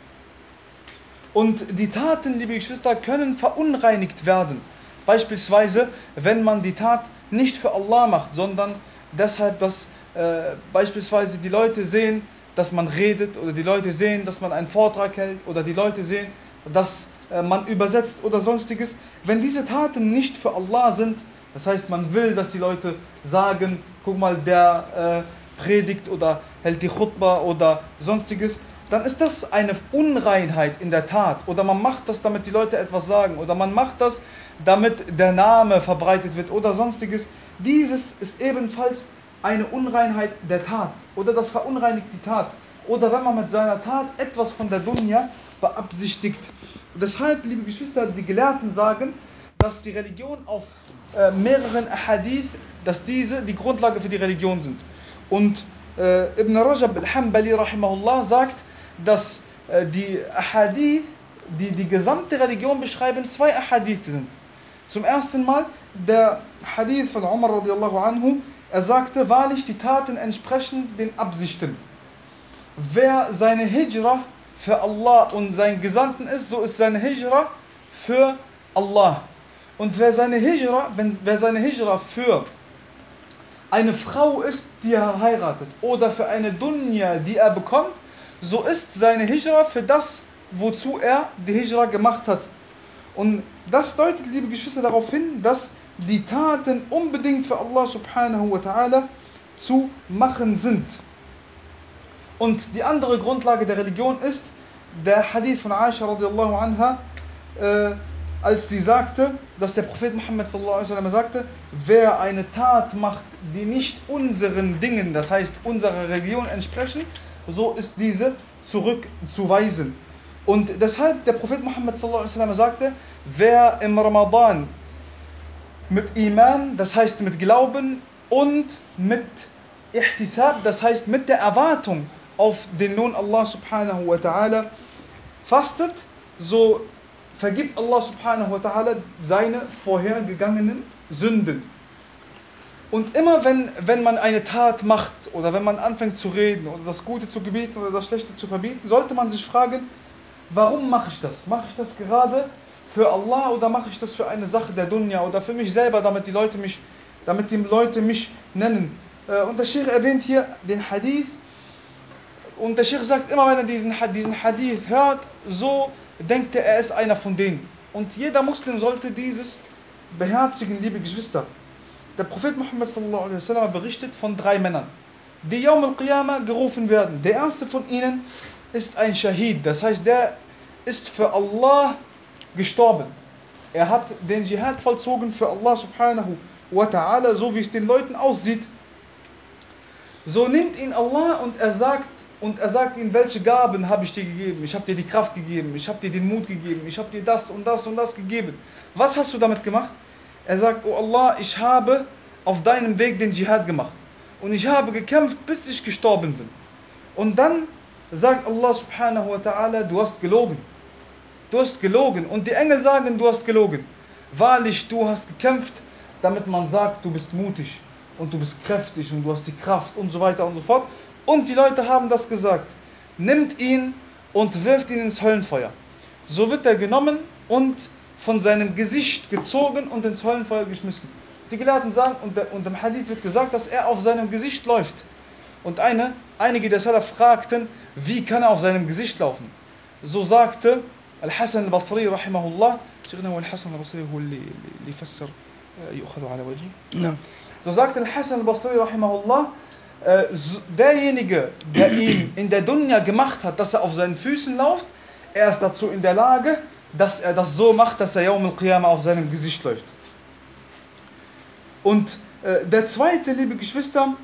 Und die Taten, liebe Geschwister, können verunreinigt werden. Beispielsweise, wenn man die Tat nicht für Allah macht, sondern deshalb, dass beispielsweise die Leute sehen, dass man redet, oder die Leute sehen, dass man einen Vortrag hält, oder die Leute sehen, dass man übersetzt oder sonstiges. Wenn diese Taten nicht für Allah sind, das heißt, man will, dass die Leute sagen, guck mal, der predigt oder hält die Khutbah oder sonstiges, dann ist das eine Unreinheit in der Tat. Oder man macht das, damit die Leute etwas sagen. Oder man macht das, damit der Name verbreitet wird oder sonstiges. Dieses ist ebenfalls eine Unreinheit der Tat. Oder das verunreinigt die Tat. Oder wenn man mit seiner Tat etwas von der Dunya beabsichtigt. Deshalb, liebe Geschwister, die Gelehrten sagen, dass die Religion auf mehreren Ahadith, dass diese die Grundlage für die Religion sind. Und Ibn Rajab al-Hanbali rahimahullah sagt, dass die Ahadith, die die gesamte Religion beschreiben, zwei Ahadith sind. Zum ersten Mal der Hadith von Umar radiallahu anhu, er sagte, wahrlich die Taten entsprechen den Absichten. Wer seine Hijra für Allah und seinen Gesandten ist, so ist seine Hijra für Allah. Und wer seine Hijra für eine Frau ist, die er heiratet, oder für eine Dunya, die er bekommt, so ist seine Hijra für das, wozu er die Hijra gemacht hat. Und das deutet, liebe Geschwister, darauf hin, dass die Taten unbedingt für Allah subhanahu wa ta'ala zu machen sind. Und die andere Grundlage der Religion ist der Hadith von Aisha radiallahu anha, als sie sagte, dass der Prophet Muhammad sallallahu alaihi wasallam sagte, wer eine Tat macht, die nicht unseren Dingen, das heißt unserer Religion entsprechen, so ist diese zurückzuweisen. Und deshalb der Prophet Muhammad sallallahu alaihi wasallam sagte, wer im Ramadan mit Iman, das heißt mit Glauben und mit Ihtisab, das heißt mit der Erwartung auf den Lohn Allah subhanahu wa ta'ala fastet, so vergibt Allah subhanahu wa ta'ala seine vorhergegangenen Sünden. Und immer wenn man eine Tat macht oder wenn man anfängt zu reden oder das Gute zu gebieten oder das Schlechte zu verbieten, sollte man sich fragen, warum mache ich das? Mache ich das gerade für Allah oder mache ich das für eine Sache der Dunya oder für mich selber, damit die Leute mich nennen? Und der Sheikh erwähnt hier den Hadith und der Sheikh sagt immer, wenn er diesen Hadith hört, so denkt er ist einer von denen. Und jeder Muslim sollte dieses beherzigen, liebe Geschwister. Der Prophet Muhammad sallallahu alaihi wasallam berichtet von 3 Männern, die Yawm al-Qiyamah gerufen werden. Der erste von ihnen ist ein Shahid, das heißt, der ist für Allah gestorben. Er hat den Dschihad vollzogen für Allah subhanahu wa ta'ala, so wie es den Leuten aussieht. So nimmt ihn Allah und er sagt ihm, welche Gaben habe ich dir gegeben? Ich habe dir die Kraft gegeben, ich habe dir den Mut gegeben, ich habe dir das und das und das gegeben. Was hast du damit gemacht? Er sagt, oh Allah, ich habe auf deinem Weg den Dschihad gemacht. Und ich habe gekämpft, bis ich gestorben bin. Und dann sagt Allah subhanahu wa ta'ala, du hast gelogen. Du hast gelogen. Und die Engel sagen, du hast gelogen. Wahrlich, du hast gekämpft, damit man sagt, du bist mutig. Und du bist kräftig und du hast die Kraft und so weiter und so fort. Und die Leute haben das gesagt. Nimmt ihn und wirft ihn ins Höllenfeuer. So wird er genommen und von seinem Gesicht gezogen und ins Höllenfeuer geschmissen. Die Gelehrten sagen, und im Hadith wird gesagt, dass er auf seinem Gesicht läuft. Und einige der Salaf fragten, wie kann er auf seinem Gesicht laufen? So sagte Al-Hasan al-Basri rahimahullah, Al-Hasan al-Basri fassar yu'khadhu ala wajhi. So sagte Al-Hasan al-Basri rahimahullah, derjenige, der ihn in der Dunya gemacht hat, dass er auf seinen Füßen läuft, er ist dazu in der Lage, dass er das so macht, dass er Yawm al-Qiyamah auf seinem Gesicht läuft. Und der zweite, liebe Geschwister,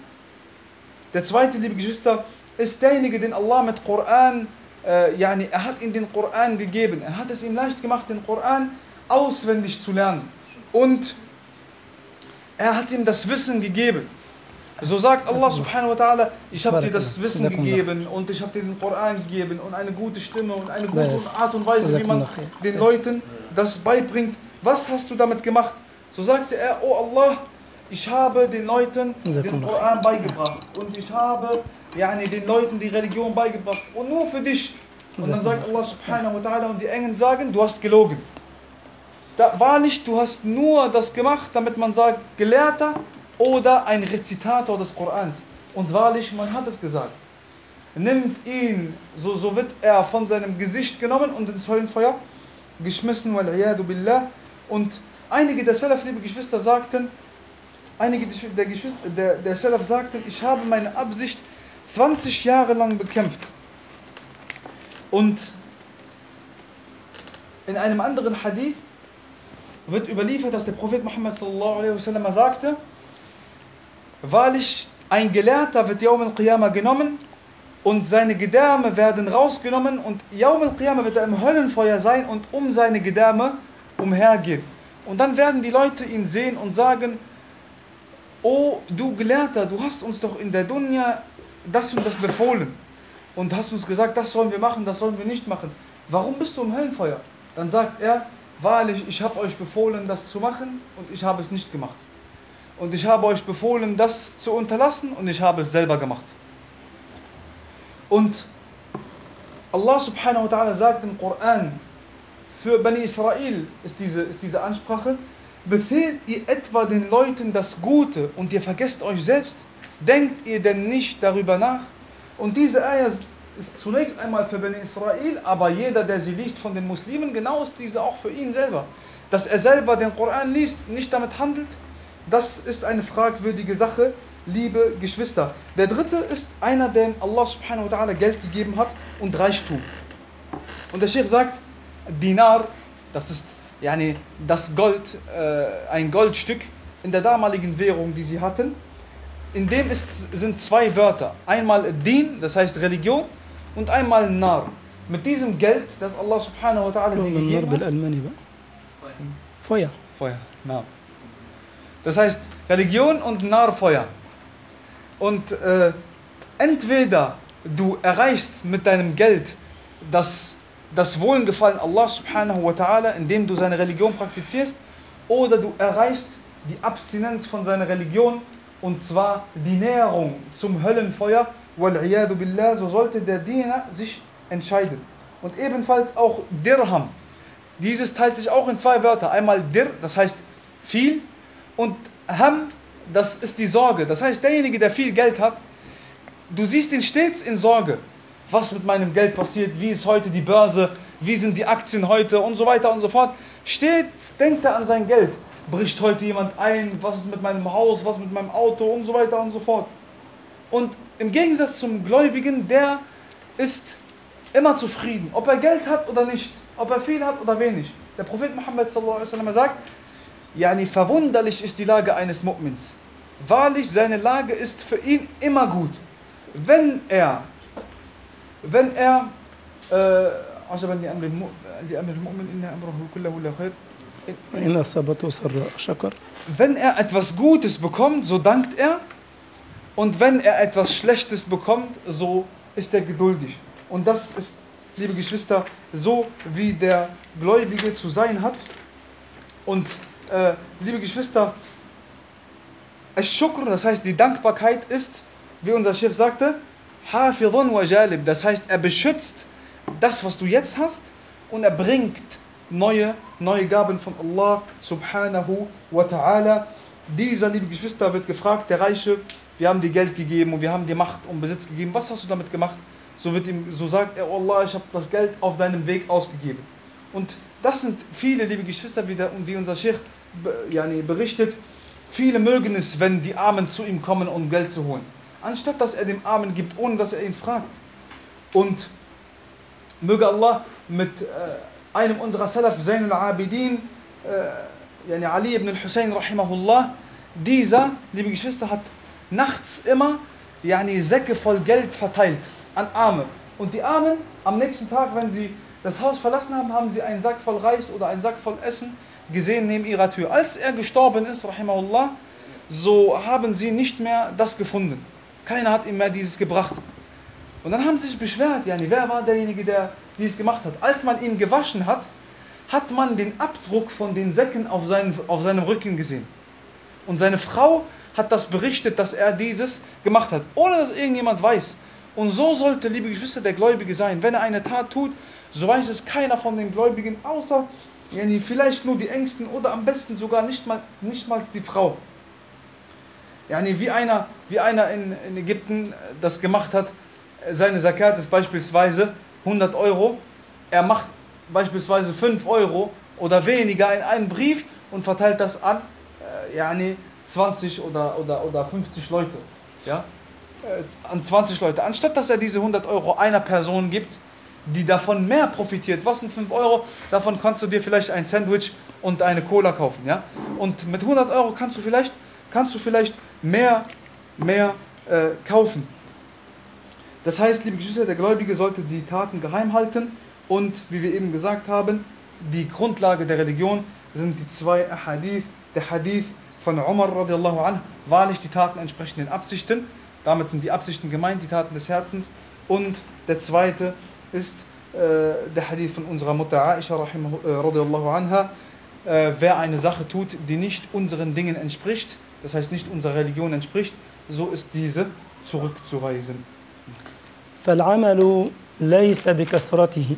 ist derjenige, den Allah mit Koran, er hat ihm den Koran gegeben. Er hat es ihm leicht gemacht, den Koran auswendig zu lernen. Und er hat ihm das Wissen gegeben. So sagt Allah subhanahu wa ta'ala, ich habe dir das Wissen gegeben und ich habe diesen Koran gegeben und eine gute Stimme und eine gute Art und Weise, wie man den Leuten das beibringt. Was hast du damit gemacht? So sagte er, oh Allah, ich habe den Leuten den Koran beigebracht und ich habe den Leuten die Religion beigebracht und nur für dich. Und dann sagt Allah subhanahu wa ta'ala und die Engel sagen, du hast gelogen. Wahrlich, du hast nur das gemacht, damit man sagt, Gelehrter oder ein Rezitator des Korans. Und wahrlich, man hat es gesagt. Nimmt ihn, so wird er von seinem Gesicht genommen und ins Höllenfeuer geschmissen, wal-iyadu billah. Und einige der Salaf, liebe Geschwister, sagten, der Salaf sagten, ich habe meine Absicht 20 Jahre lang bekämpft. Und in einem anderen Hadith wird überliefert, dass der Prophet Muhammad sallallahu alaihi wasallam sagte, wahrlich, ein Gelehrter wird Yawm al-Qiyamah genommen und seine Gedärme werden rausgenommen und Yawm al-Qiyamah wird er im Höllenfeuer sein und um seine Gedärme umhergehen. Und dann werden die Leute ihn sehen und sagen, oh du Gelehrter, du hast uns doch in der Dunya das und das befohlen und hast uns gesagt, das sollen wir machen, das sollen wir nicht machen. Warum bist du im Höllenfeuer? Dann sagt er, wahrlich, ich habe euch befohlen, das zu machen und ich habe es nicht gemacht. Und ich habe euch befohlen, das zu unterlassen und ich habe es selber gemacht. Und Allah subhanahu wa ta'ala sagt im Koran, für Bani Israel ist diese Ansprache, befehlt ihr etwa den Leuten das Gute und ihr vergesst euch selbst? Denkt ihr denn nicht darüber nach? Und diese Ayah ist zunächst einmal für Bani Israel, aber jeder, der sie liest von den Muslimen, genau ist diese auch für ihn selber. Dass er selber den Koran liest, nicht damit handelt, das ist eine fragwürdige Sache, liebe Geschwister. Der dritte ist einer, dem Allah subhanahu wa ta'ala Geld gegeben hat und Reichtum. Und der Sheikh sagt, Dinar, das ist das Gold, ein Goldstück in der damaligen Währung, die sie hatten. In dem sind zwei Wörter. Einmal Din, das heißt Religion, und einmal Nar. Mit diesem Geld, das Allah subhanahu wa ta'ala dir gegeben hat. Feuer. Feuer, Nar. Das heißt Religion und Nar, Feuer. Und entweder du erreichst mit deinem Geld das Wohlgefallen Allah subhanahu wa ta'ala, indem du seine Religion praktizierst, oder du erreichst die Abstinenz von seiner Religion, und zwar die Näherung zum Höllenfeuer, wal-iyadu billah, so sollte der Diener sich entscheiden. Und ebenfalls auch Dirham. Dieses teilt sich auch in zwei Wörter. Einmal Dir, das heißt viel, und Ham, das ist die Sorge. Das heißt, derjenige, der viel Geld hat, du siehst ihn stets in Sorge. Was mit meinem Geld passiert, wie ist heute die Börse, wie sind die Aktien heute und so weiter und so fort. Stets denkt er an sein Geld. Bricht heute jemand ein, was ist mit meinem Haus, was mit meinem Auto und so weiter und so fort. Und im Gegensatz zum Gläubigen, der ist immer zufrieden, ob er Geld hat oder nicht, ob er viel hat oder wenig. Der Prophet Muhammad sallallahu alaihi wasallam sagt, verwunderlich ist die Lage eines Mu'mins. Wahrlich, seine Lage ist für ihn immer gut. Wenn er wenn er etwas Gutes bekommt, so dankt er. Und wenn er etwas Schlechtes bekommt, so ist er geduldig. Und das ist, liebe Geschwister, so wie der Gläubige zu sein hat. Und liebe Geschwister, Ash-Shukr, das heißt die Dankbarkeit ist, wie unser Sheikh sagte, Hafidhun wa Jalib, das heißt, er beschützt das, was du jetzt hast, und er bringt neue Gaben von Allah subhanahu wa ta'ala. Dieser, liebe Geschwister, wird gefragt, der Reiche, wir haben dir Geld gegeben und wir haben dir Macht und Besitz gegeben, was hast du damit gemacht? So sagt er, oh Allah, ich habe das Geld auf deinem Weg ausgegeben. Und das sind viele, liebe Geschwister, wie unser Sheikh berichtet, viele mögen es, wenn die Armen zu ihm kommen, um Geld zu holen. Anstatt dass er dem Armen gibt, ohne dass er ihn fragt. Und möge Allah mit einem unserer Salaf, Zainul Abidin, Ali ibn al-Hussein rahimahullah, dieser, liebe Geschwister, hat nachts immer Säcke voll Geld verteilt an Arme. Und die Armen, am nächsten Tag, wenn sie das Haus verlassen haben, haben sie einen Sack voll Reis oder einen Sack voll Essen gesehen neben ihrer Tür. Als er gestorben ist, rahimahullah, so haben sie nicht mehr das gefunden. Keiner hat ihm mehr dieses gebracht. Und dann haben sie sich beschwert, wer war derjenige, der dies gemacht hat? Als man ihn gewaschen hat, hat man den Abdruck von den Säcken auf seinem Rücken gesehen. Und seine Frau hat das berichtet, dass er dieses gemacht hat, ohne dass irgendjemand weiß. Und so sollte, liebe Geschwister, der Gläubige sein. Wenn er eine Tat tut, so weiß es keiner von den Gläubigen, außer vielleicht nur die Ängsten oder am besten sogar nicht mal die Frau. Wie einer in Ägypten das gemacht hat, seine Zakat ist beispielsweise 100 Euro, er macht beispielsweise 5 Euro oder weniger in einen Brief und verteilt das an 20 oder 50 Leute. Ja? An 20 Leute. Anstatt dass er diese 100 Euro einer Person gibt, die davon mehr profitiert. Was sind 5 Euro? Davon kannst du dir vielleicht ein Sandwich und eine Cola kaufen. Ja? Und mit 100 Euro kannst du vielleicht mehr kaufen. Das heißt, liebe Geschwister, der Gläubige sollte die Taten geheim halten und, wie wir eben gesagt haben, die Grundlage der Religion sind die 2 Hadith. Der Hadith von Umar radiallahu anhu, wahrlich die Taten entsprechen den Absichten. Damit sind die Absichten gemeint, die Taten des Herzens. Und der zweite ist der Hadith von unserer Mutter Aisha radiallahu anha. Wer eine Sache tut, die nicht unseren Dingen entspricht, das heißt nicht unserer Religion entspricht, so ist diese zurückzuweisen. فالعمل ليس بكثرته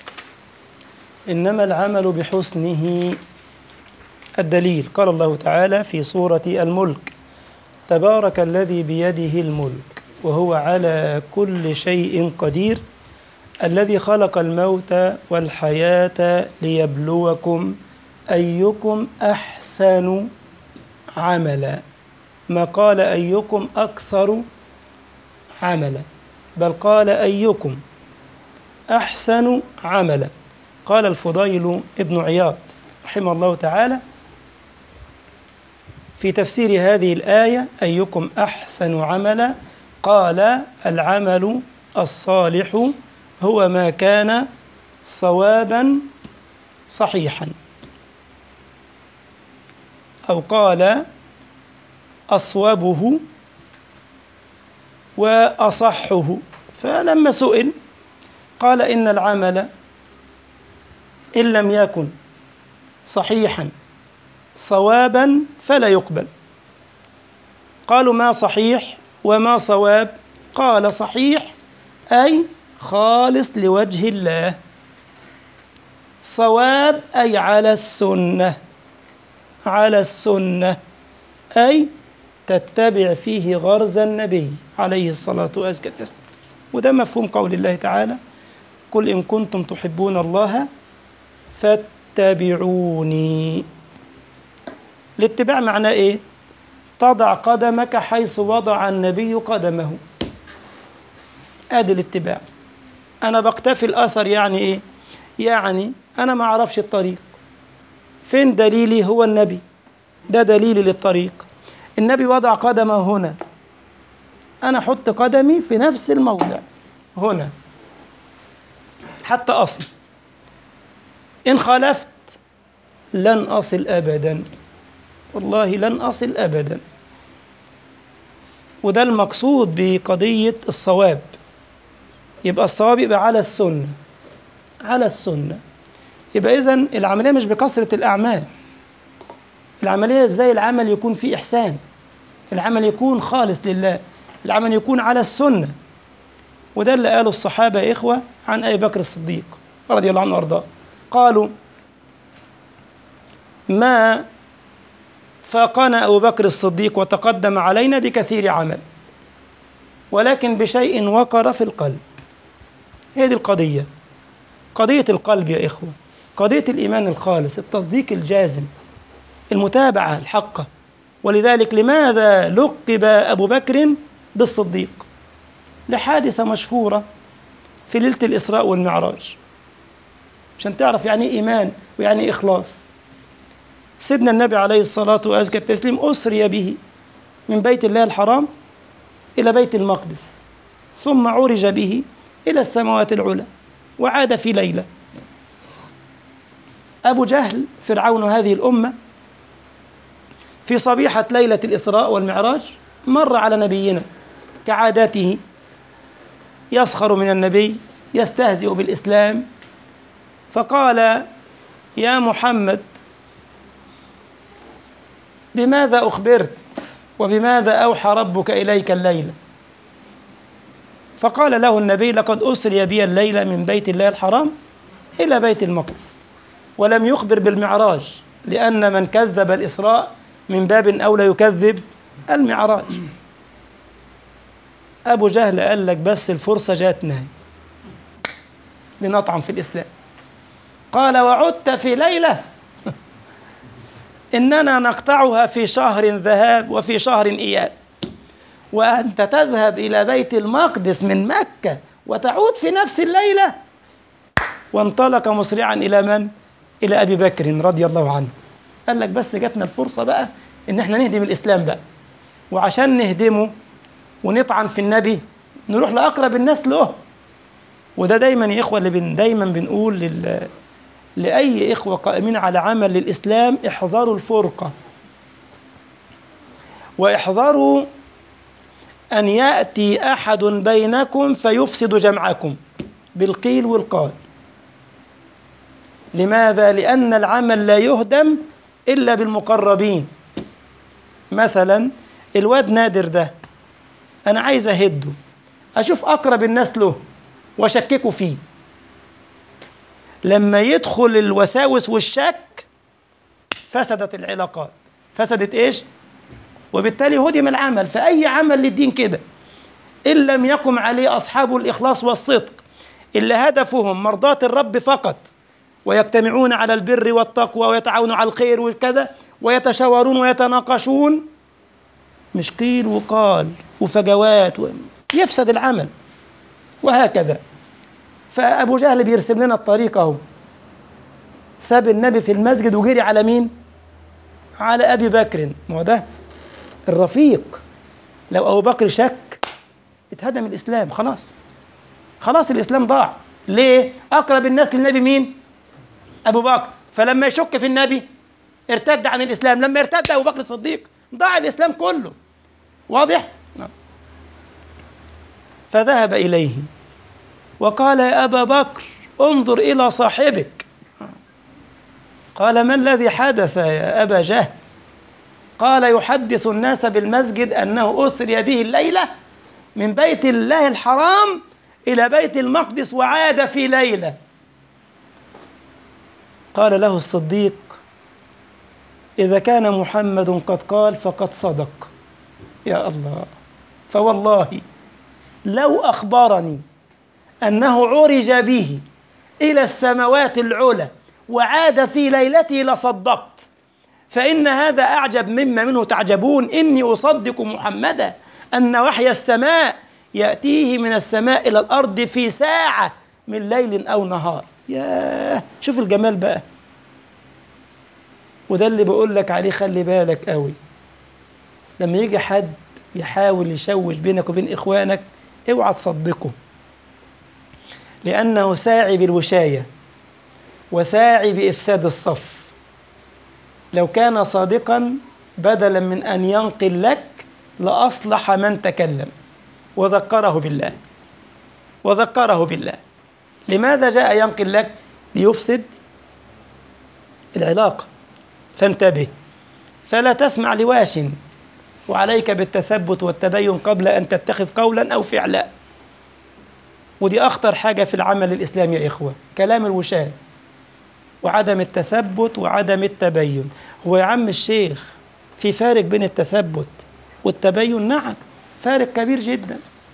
إنما العمل بحسنه. الدليل قال الله تعالى في سورة الملك: تبارك الذي بيده الملك وهو على كل شيء قدير الذي خلق الموت والحياة ليبلوكم أيكم أحسن عملا. ما قال أيكم أكثر عملا، بل قال أيكم أحسن عملا. قال الفضيل ابن عياض رحمه الله تعالى في تفسير هذه الآية: أيكم أحسن عملا، قال: العمل الصالح هو ما كان صوابا صحيحا، أو قال أصوبه وأصحه. فلما سئل قال: إن العمل إن لم يكن صحيحا صوابا فلا يقبل. قالوا: ما صحيح وما صواب؟ قال: صحيح أي خالص لوجه الله، صواب أي على السنة، على السنة أي تتبع فيه غرز النبي عليه الصلاة والسلام. وده مفهوم قول الله تعالى: قل إن كنتم تحبون الله فاتبعوني. الاتباع معناه إيه؟ تضع قدمك حيث وضع النبي قدمه. ادي الاتباع. انا بقتفي الاثر، يعني ايه؟ يعني انا ما اعرفش الطريق، فين دليلي؟ هو النبي، ده دليلي للطريق. النبي وضع قدمه هنا، انا احط قدمي في نفس الموضع هنا حتى اصل. ان خالفت لن اصل ابدا، والله لن اصل ابدا. وده المقصود بقضية الصواب. يبقى الصواب يبقى على السنة، على السنة. يبقى إذن العملية مش بكثرة الأعمال، العملية إزاي العمل يكون فيه إحسان، العمل يكون خالص لله، العمل يكون على السنة. وده اللي قاله الصحابة يا إخوة عن أبي بكر الصديق رضي الله عنه وأرضاه. قالوا: ما فاقنا أبو بكر الصديق وتقدم علينا بكثير عمل، ولكن بشيء وقر في القلب. هي دي القضية، قضية القلب يا إخوة، قضية الإيمان الخالص، التصديق الجازم، المتابعة الحقة. ولذلك لماذا لقب أبو بكر بالصديق؟ لحادثة مشهورة في ليلة الإسراء والمعراج، عشان تعرف يعني إيمان ويعني إخلاص. سيدنا النبي عليه الصلاة والسلام أسري به من بيت الله الحرام إلى بيت المقدس، ثم عرج به إلى السماوات العلى وعاد في ليلة. أبو جهل فرعون هذه الأمة في صبيحة ليلة الإسراء والمعراج مر على نبينا كعادته، يسخر من النبي، يستهزئ بالإسلام، فقال: يا محمد، بماذا أخبرت وبماذا أوحى ربك إليك الليلة؟ فقال له النبي: لقد أسري بي الليلة من بيت الله الحرام إلى بيت المقدس، ولم يخبر بالمعراج، لأن من كذب الإسراء من باب أولى يكذب المعراج. أبو جهل قال لك: بس الفرصة جاتنا لنطعن في الإسلام. قال: وعدت في ليلة إننا نقطعها في شهر ذهاب وفي شهر إياب، وأنت تذهب إلى بيت المقدس من مكة وتعود في نفس الليلة. وانطلق مسرعا إلى من؟ إلى أبي بكر رضي الله عنه. قال لك: بس جاتنا الفرصة بقى إن احنا نهدم الإسلام بقى، وعشان نهدمه ونطعن في النبي نروح لأقرب الناس له. وده دايما يا إخوة اللي دايما بنقول لأي إخوة قائمين على عمل للإسلام: احذروا الفرقة، واحذروا أن يأتي أحد بينكم فيفسد جمعكم بالقيل والقال. لماذا؟ لأن العمل لا يهدم إلا بالمقربين. مثلا الواد نادر ده أنا عايز أهده، أشوف أقرب الناس له وأشككه فيه. لما يدخل الوساوس والشك فسدت العلاقات، فسدت إيش؟ وبالتالي هدم العمل. فأي عمل للدين كده إن لم يقم عليه أصحاب الإخلاص والصدق اللي هدفهم مرضاة الرب فقط، ويجتمعون على البر والتقوى ويتعاونوا على الخير وكذا، ويتشاورون ويتناقشون، مش قيل وقال وفجوات يفسد العمل. وهكذا. فأبو جهل بيرسم لنا الطريق اهو، ساب النبي في المسجد وجري على مين؟ على أبي بكر. ما هو ده الرفيق. لو أبو بكر شك اتهدم الإسلام، خلاص الإسلام ضاع. ليه؟ أقرب الناس للنبي مين؟ أبو بكر. فلما يشك في النبي ارتد عن الإسلام. لما ارتد أبو بكر الصديق ضاع الإسلام كله. واضح؟ فذهب إليه وقال: يا أبا بكر، انظر إلى صاحبك. قال: ما الذي حدث يا أبا جهل؟ قال: يحدث الناس بالمسجد أنه أسري به الليلة من بيت الله الحرام إلى بيت المقدس وعاد في ليلة. قال له الصديق: إذا كان محمد قد قال فقد صدق. يا الله! فوالله لو أخبرني أنه عرج به إلى السماوات العلى وعاد في ليلته لصدقت، فإن هذا أعجب مما منه تعجبون. إني أصدق محمدا أن وحي السماء يأتيه من السماء إلى الأرض في ساعة من ليل أو نهار. ياه، شوف الجمال بقى. وده اللي بقول لك عليه، خلي بالك قوي لما يجي حد يحاول يشوش بينك وبين إخوانك، اوعى تصدقه، لأنه ساعي بالوشاية وساعي بإفساد الصف. لو كان صادقا بدلا من أن ينقل لك لأصلح من تكلم وذكره بالله. لماذا جاء ينقل لك؟ ليفسد العلاقة. فانتبه، فلا تسمع لواش، وعليك بالتثبت والتبين قبل أن تتخذ قولا أو فعلا. ودي أخطر حاجة في العمل الإسلامي يا إخوة، كلام الوشاة وعدم التثبت وعدم التبين. هو يا عم الشيخ في فارق بين التثبت والتبين؟ نعم، فارق كبير جدا.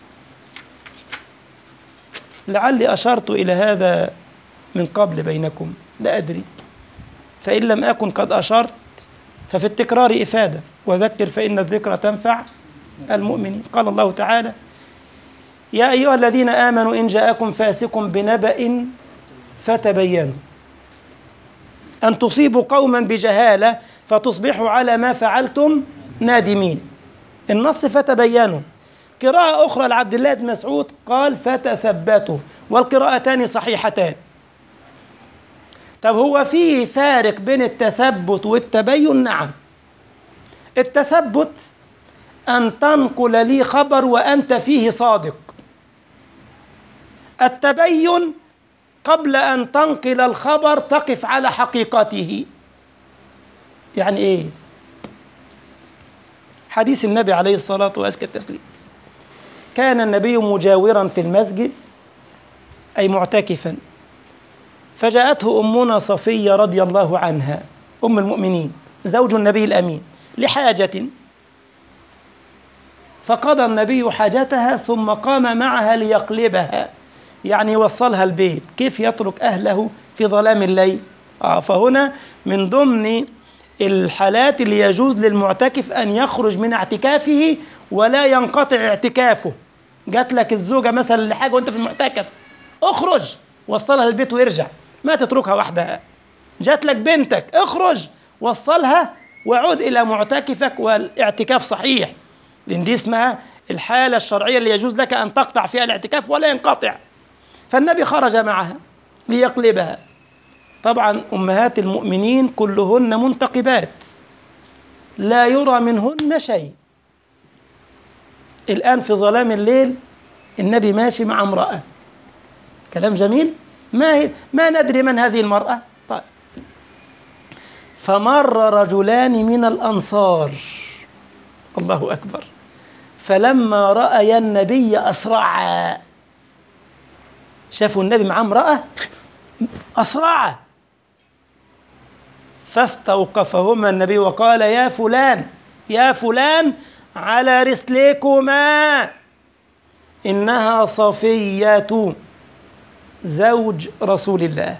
لعلي أشرت إلى هذا من قبل بينكم، لا أدري، فإن لم أكن قد أشرت ففي التكرار إفادة، وذكر فإن الذكرى تنفع المؤمنين. قال الله تعالى: يا أيها الذين آمنوا إن جاءكم فاسق بنبأ فتبينوا أن تصيبوا قوما بجهالة فتصبحوا على ما فعلتم نادمين. النص فتبينوا. قراءة أخرى لعبد الله بن مسعود قال فتثبتوا، والقراءتان صحيحتان. طب هو في فارق بين التثبت والتبين؟ نعم. التثبت أن تنقل لي خبر وأنت فيه صادق. التبين قبل أن تنقل الخبر تقف على حقيقته. يعني إيه؟ حديث النبي عليه الصلاة وأزكى التسليم، كان النبي مجاورا في المسجد أي معتكفا، فجاءته أمنا صفية رضي الله عنها أم المؤمنين زوج النبي الأمين لحاجة، فقضى النبي حاجتها ثم قام معها ليقلبها، يعني يوصلها البيت. كيف يترك أهله في ظلام الليل؟ فهنا من ضمن الحالات اللي يجوز للمعتكف أن يخرج من اعتكافه ولا ينقطع اعتكافه. جات لك الزوجة مثلا لحاجة وانت في المعتكف، اخرج وصلها البيت ويرجع، ما تتركها وحدها. جات لك بنتك، اخرج وصلها وعود إلى معتكفك والاعتكاف صحيح، لأن دي اسمها الحالة الشرعية اللي يجوز لك أن تقطع فيها الاعتكاف ولا ينقطع. فالنبي خرج معها ليقلبها. طبعا أمهات المؤمنين كلهن منتقبات لا يرى منهن شيء. الآن في ظلام الليل النبي ماشي مع امرأة، كلام جميل، ما ندري من هذه المرأة. طيب. فمر رجلان من الأنصار، الله أكبر، فلما رأي النبي أسرعا، شافوا النبي مع امرأة أسرعا، فاستوقفهما النبي وقال يا فلان يا فلان على رسلكما إنها صفية زوج رسول الله.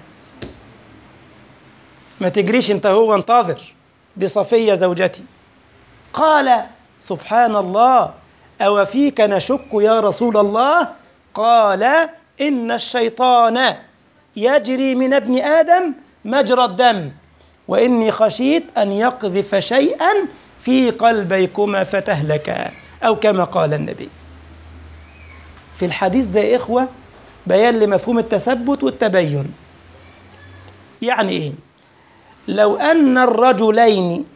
ما تجريش انت، هو انتظر، دي صفية زوجتي. قال سبحان الله أو فيك نشك يا رسول الله؟ قال إن الشيطان يجري من ابن آدم مجرى الدم وإني خشيت أن يقذف شيئا في قلبيكما فتهلكا، أو كما قال النبي. في الحديث ده يا إخوة بيان لمفهوم التثبت والتبين. يعني إيه؟ لو أن الرجلين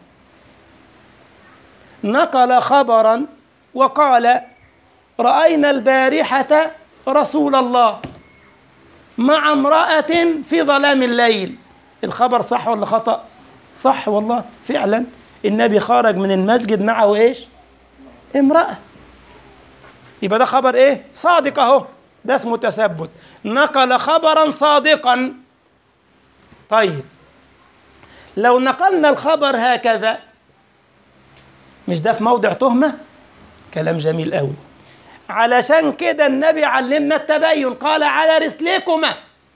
نقل خبرا وقال رأينا البارحة رسول الله مع امرأة في ظلام الليل، الخبر صح ولا خطأ؟ صح والله، فعلا النبي خرج من المسجد معه إيش؟ امرأة. يبقى ده خبر إيه؟ صادق أهو، ده اسمه تثبت، نقل خبرا صادقا. طيب لو نقلنا الخبر هكذا، مش ده في موضع تهمة؟ كلام جميل قوي. علشان كده النبي علمنا التبين، قال على رسلكما،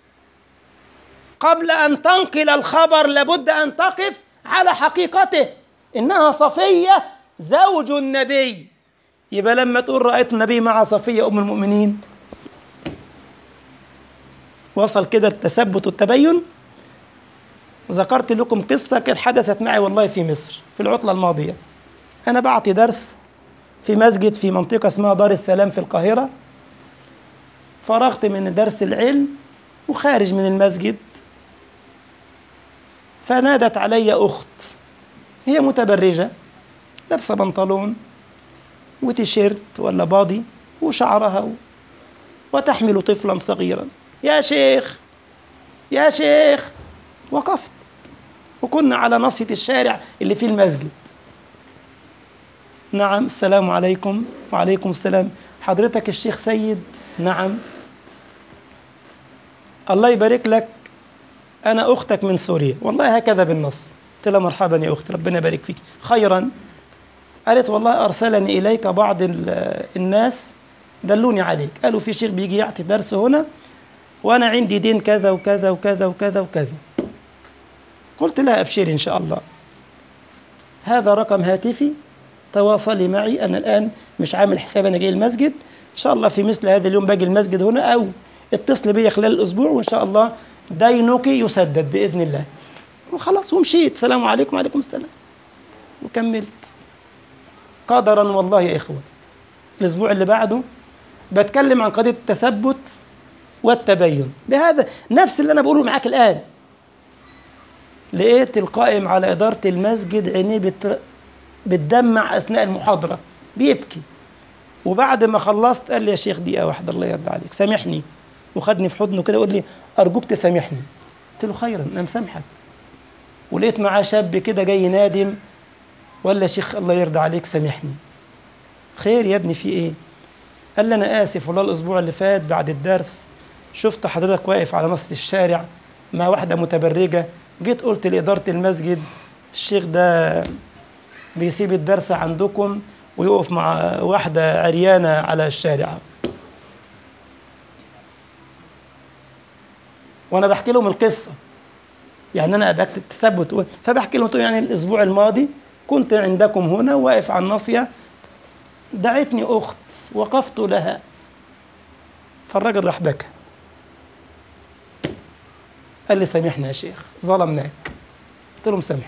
قبل أن تنقل الخبر لابد أن تقف على حقيقته، إنها صفية زوج النبي. يبقى لما تقول رأيت النبي مع صفية أم المؤمنين، وصل كده التثبت والتبين. ذكرت لكم قصة كانت حدثت معي والله في مصر في العطلة الماضية. أنا بعطي درس في مسجد في منطقة اسمها دار السلام في القاهرة. فرغت من درس العلم وخارج من المسجد، فنادت علي أخت، هي متبرجة، لابسة بنطلون وتيشيرت ولا باضي وشعرها وتحمل طفلا صغيرا. يا شيخ يا شيخ. وقفت، وكنا على ناصية الشارع اللي فيه المسجد. نعم، السلام عليكم. وعليكم السلام. حضرتك الشيخ سيد؟ نعم. الله يبارك لك، أنا أختك من سوريا. والله هكذا بالنص. قلت لها مرحبا يا أخت، ربنا يبارك فيك، خيرا. قالت والله أرسلني إليك بعض الناس دلوني عليك، قالوا في شيخ بيجي يعطي درس هنا وأنا عندي دين كذا وكذا وكذا وكذا وكذا. قلت لها أبشري إن شاء الله، هذا رقم هاتفي، تواصلي معي. أنا الآن مش عامل حساب أنا جاي المسجد، إن شاء الله في مثل هذا اليوم باجي المسجد هنا، أو اتصل بي خلال الأسبوع وإن شاء الله دينك يسدد بإذن الله. وخلاص ومشيت، سلام عليكم. وعليكم السلام، وكملت. قدرا والله يا إخوة، الأسبوع اللي بعده بتكلم عن قضية التثبت والتبين بهذا نفس اللي أنا بقوله معاك الآن. لقيت القائم على إدارة المسجد عينيه بتدمع أثناء المحاضرة بيبكي. وبعد ما خلصت قال لي يا شيخ دقيقة واحدة الله يرضى عليك سامحني، وخدني في حضنه كده وقال لي أرجوك تسامحني. قلت له خيرا أنا مسامحك. ولقيت معاه شاب كده جاي نادم وقال لي يا شيخ الله يرضى عليك سامحني. خير يا ابني في إيه؟ قال لي أنا آسف والله الأسبوع اللي فات بعد الدرس شفت حضرتك واقف على نص الشارع مع واحدة متبرجة، جيت قلت لإدارة المسجد الشيخ ده بيسيب الدرس عندكم ويقف مع واحدة عريانة على الشارع. وأنا بحكي لهم القصة، يعني أنا بكتب تثبت، فبحكي لهم يعني الأسبوع الماضي كنت عندكم هنا واقف على الناصية، دعتني أخت وقفت لها، فالراجل راح بكى قال لي سامحنا يا شيخ ظلمناك. قلت له مسامحك.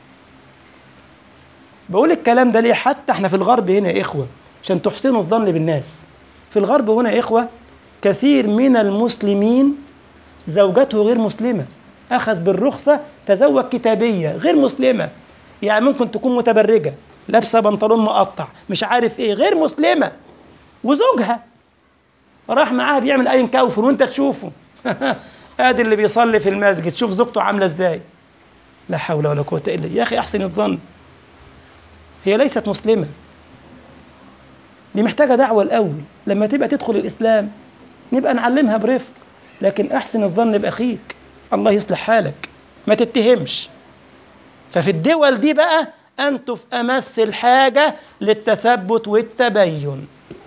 بقول الكلام ده ليه؟ حتى احنا في الغرب هنا يا إخوة عشان تحسنوا الظن بالناس، في الغرب هنا يا إخوة كثير من المسلمين زوجته غير مسلمة، أخذ بالرخصة تزوج كتابية غير مسلمة، يعني ممكن تكون متبرجة لابسة بنطلون مقطع مش عارف إيه غير مسلمة، وزوجها راح معاها بيعمل أي كوفر وانت تشوفه ادي اللي بيصلي في المسجد شوف زوجته عاملة ازاي. لا حول ولا قوة إلا بالله. يا أخي أحسن الظن، هي ليست مسلمة، دي محتاجة دعوة الأول، لما تبقى تدخل الإسلام نبقى نعلمها برفق، لكن أحسن الظن بأخيك الله يصلح حالك ما تتهمش. ففي الدول دي بقى أنتوا في أمس الحاجة للتثبت والتبين،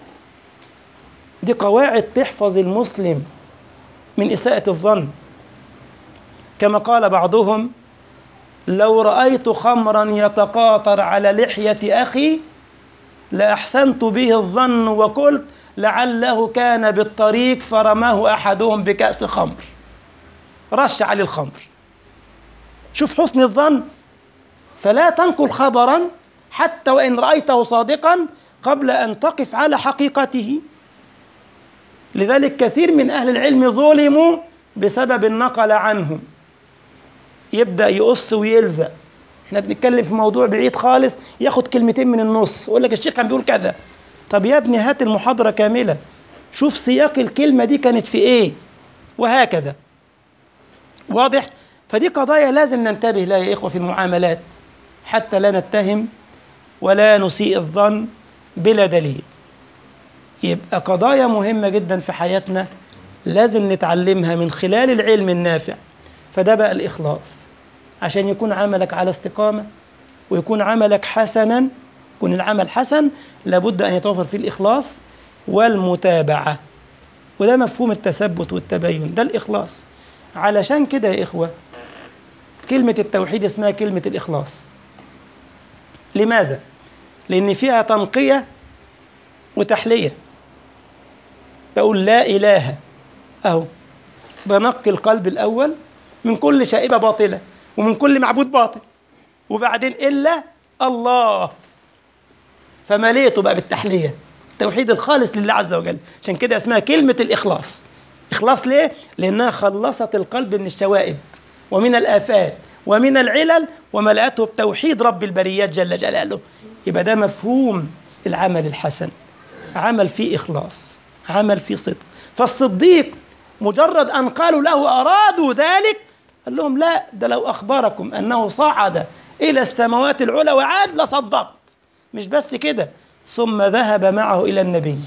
دي قواعد تحفظ المسلم من إساءة الظن. كما قال بعضهم لو رأيت خمرا يتقاطر على لحية أخي لأحسنت به الظن وقلت لعله كان بالطريق فرماه أحدهم بكأس خمر، رش عليه الخمر. شوف حسن الظن، فلا تنقل خبرا حتى وإن رأيته صادقا قبل أن تقف على حقيقته. لذلك كثير من أهل العلم ظلموا بسبب النقل عنهم، يبدأ يقص ويلزق. احنا بنتكلم في موضوع بعيد خالص ياخد كلمتين من النص ويقول لك الشيخ كان بيقول كذا. طب يا ابني هات المحاضرة كاملة شوف سياق الكلمة دي كانت في ايه، وهكذا. واضح؟ فدي قضايا لازم ننتبه لها يا إخوة في المعاملات حتى لا نتهم ولا نسيء الظن بلا دليل. يبقى قضايا مهمة جدا في حياتنا لازم نتعلمها من خلال العلم النافع. فده بقى الإخلاص، عشان يكون عملك على استقامة ويكون عملك حسنا. يكون العمل حسن لابد أن يتوفر فيه الإخلاص والمتابعة، وده مفهوم التثبت والتبين، ده الإخلاص. علشان كده يا إخوة كلمة التوحيد اسمها كلمة الإخلاص. لماذا؟ لأن فيها تنقية وتحلية. بقول لا إله، أهو بنقي القلب الأول من كل شائبة باطلة ومن كل معبود باطل، وبعدين إلا الله، فمليته بقى بالتحلية التوحيد الخالص لله عز وجل. عشان كده اسمها كلمة الإخلاص. إخلاص ليه؟ لأنها خلصت القلب من الشوائب ومن الآفات ومن العلل وملأته بتوحيد رب البريات جل جلاله. يبقى ده مفهوم العمل الحسن، عمل فيه إخلاص، عمل فيه صدق. فالصديق مجرد أن قالوا له أرادوا ذلك قال لهم لا، ده لو أخبركم أنه صعد إلى السماوات العلى وعاد لصدقت. مش بس كده، ثم ذهب معه إلى النبي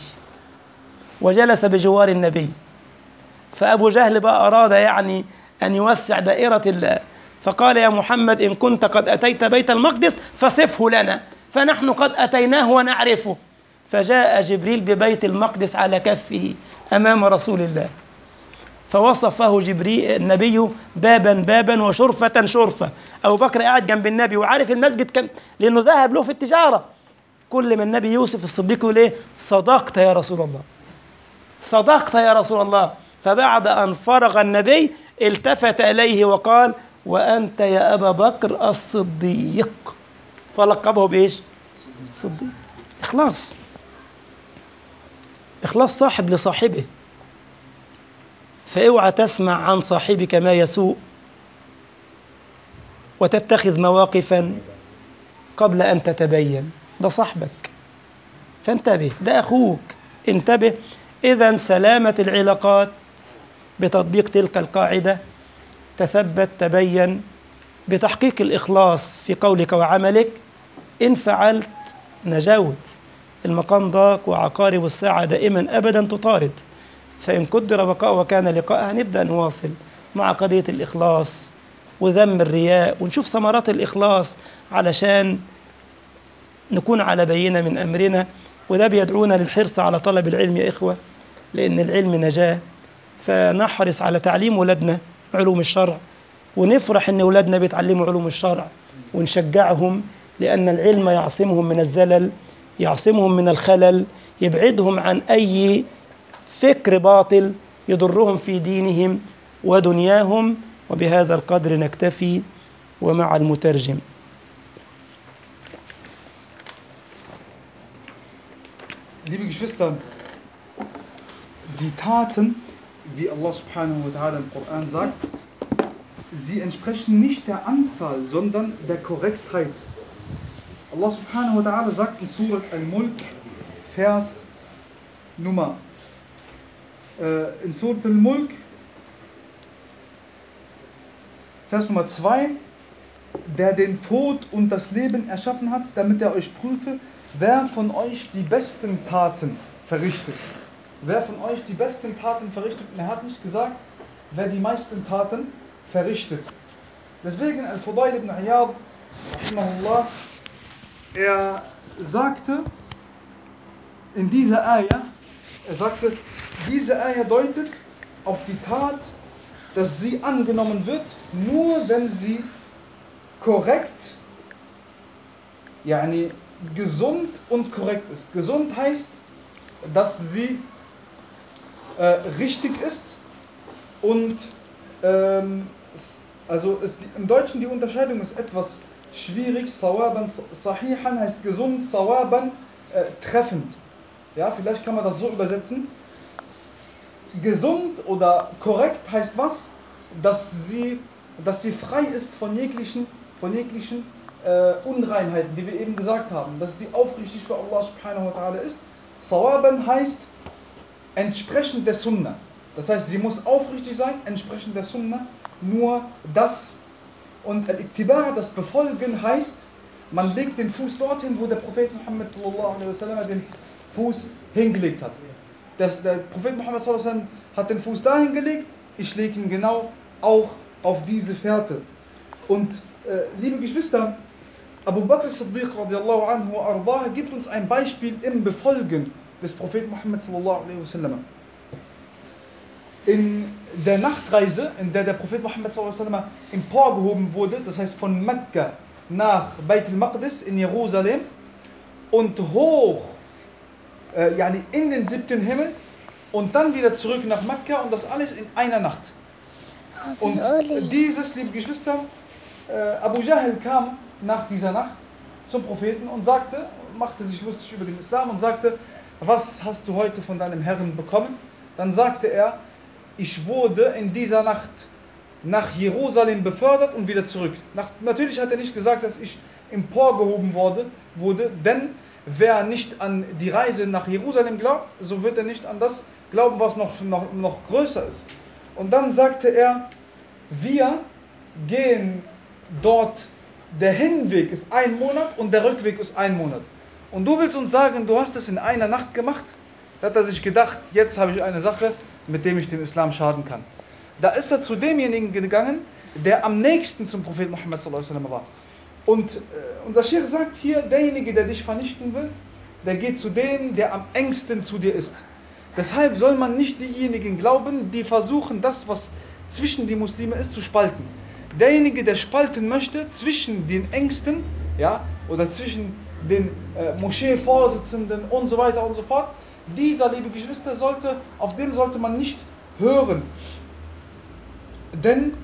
وجلس بجوار النبي. فأبو جهل بقى أراد يعني أن يوسع دائرة الله، فقال يا محمد إن كنت قد أتيت بيت المقدس فصفه لنا، فنحن قد أتيناه ونعرفه. فجاء جبريل ببيت المقدس على كفه أمام رسول الله، فوصفه جبريل النبي بابا بابا وشرفة شرفة. أبو بكر قاعد جنب النبي وعارف المسجد كم، لأنه ذهب له في التجارة. كل ما النبي يوسف الصديق يقول إيه؟ صدقت يا رسول الله، صدقت يا رسول الله. فبعد أن فرغ النبي التفت إليه وقال وأنت يا أبا بكر الصديق، فلقبه بإيش؟ صديق. إخلاص، إخلاص صاحب لصاحبه. فاوعى تسمع عن صاحبك ما يسوء وتتخذ مواقفا قبل أن تتبين. ده صاحبك فانتبه، ده أخوك انتبه. إذن سلامة العلاقات بتطبيق تلك القاعدة: تثبت، تبين، بتحقيق الإخلاص في قولك وعملك. إن فعلت نجوت. المقام ضاق وعقارب الساعة دائما أبدا تطارد، فإن قدر بقاء وكان لقاء هنبدأ نواصل مع قضية الإخلاص وذم الرياء، ونشوف ثمرات الإخلاص علشان نكون على بينة من أمرنا. وده بيدعونا للحرص على طلب العلم يا إخوة، لأن العلم نجاة. فنحرص على تعليم ولادنا علوم الشرع، ونفرح إن ولادنا بيتعلموا علوم الشرع، ونشجعهم، لأن العلم يعصمهم من الزلل، يعصمهم من الخلل، يبعدهم عن أي فكر باطل يضرهم في دينهم ودنياهم. وبهذا القدر نكتفي، ومع المترجم. Liebe Geschwister, die Taten, wie Allah subhanahu wa ta'ala im Koran sagt, sie entsprechen nicht der Anzahl, sondern der Korrektheit. Allah subhanahu wa ta'ala sagt in Surat Al-Mulk, Vers Nummer in Surat Al-Mulk, Vers Nummer 2: Der den Tod und das Leben erschaffen hat, damit er euch prüfe, wer von euch die besten Taten verrichtet. Wer von euch die besten Taten verrichtet. Und er hat nicht gesagt, wer die meisten Taten verrichtet. Deswegen Al-Fudail ibn Iyad, rahimahullah, er sagte in dieser Ayah, diese Ayah deutet auf die Tat, dass sie angenommen wird, nur wenn sie korrekt, yani gesund und korrekt ist. Gesund heißt, dass sie richtig ist und im Deutschen die Unterscheidung ist etwas schwierig. Sawaban sahihan heißt gesund, sawaban treffend. Ja, vielleicht kann man das so übersetzen. Gesund oder korrekt heißt was? Dass sie frei ist von jeglichen Unreinheiten, die wir eben gesagt haben. Dass sie aufrichtig für Allah subhanahu wa ta'ala ist. Sawaban heißt entsprechend der Sunna. Das heißt, sie muss aufrichtig sein, entsprechend der Sunna. Nur das. Und Al-Ittiba', das Befolgen, heißt, man legt den Fuß dorthin, wo der Prophet Muhammad sallallahu alaihi wasallam den Fuß hingelegt hat. Der Prophet Muhammad sallallahu alaihi wasallam hat den Fuß dahin gelegt, ich lege ihn genau auch auf diese Fährte. Und liebe Geschwister, Abu Bakr Siddiq radiallahu anhu ardah gibt uns ein Beispiel im Befolgen des Propheten Muhammad sallallahu alaihi wasallam. In der Nachtreise, in der Prophet Muhammad sallallahu alaihi wasallam emporgehoben wurde, das heißt von Mekka nach Beit al-Maqdis in Jerusalem und hoch in den 7. Himmel und dann wieder zurück nach Mekka, und das alles in einer Nacht. Und dieses, liebe Geschwister, Abu Jahl kam nach dieser Nacht zum Propheten und machte sich lustig über den Islam und sagte: Was hast du heute von deinem Herrn bekommen? Dann sagte er: Ich wurde in dieser Nacht nach Jerusalem befördert und wieder zurück. Natürlich hat er nicht gesagt, dass ich emporgehoben wurde, denn wer nicht an die Reise nach Jerusalem glaubt, so wird er nicht an das glauben, was noch größer ist. Und dann sagte er: Wir gehen dort, der Hinweg ist 1 Monat und der Rückweg ist 1 Monat. Und du willst uns sagen, du hast es in einer Nacht gemacht? Da hat er sich gedacht, jetzt habe ich eine Sache, mit dem ich dem Islam schaden kann. Da ist er zu demjenigen gegangen, der am nächsten zum Propheten Muhammad sallallahu alaihi wasallam war. Und unser Sheikh sagt hier, derjenige, der dich vernichten will, der geht zu dem, der am engsten zu dir ist. Deshalb soll man nicht diejenigen glauben, die versuchen, das, was zwischen die Muslime ist, zu spalten. Derjenige, der spalten möchte zwischen den Ängsten, oder zwischen den Moschee-Vorsitzenden und so weiter und so fort, dieser, liebe Geschwister, auf den sollte man nicht hören. Denn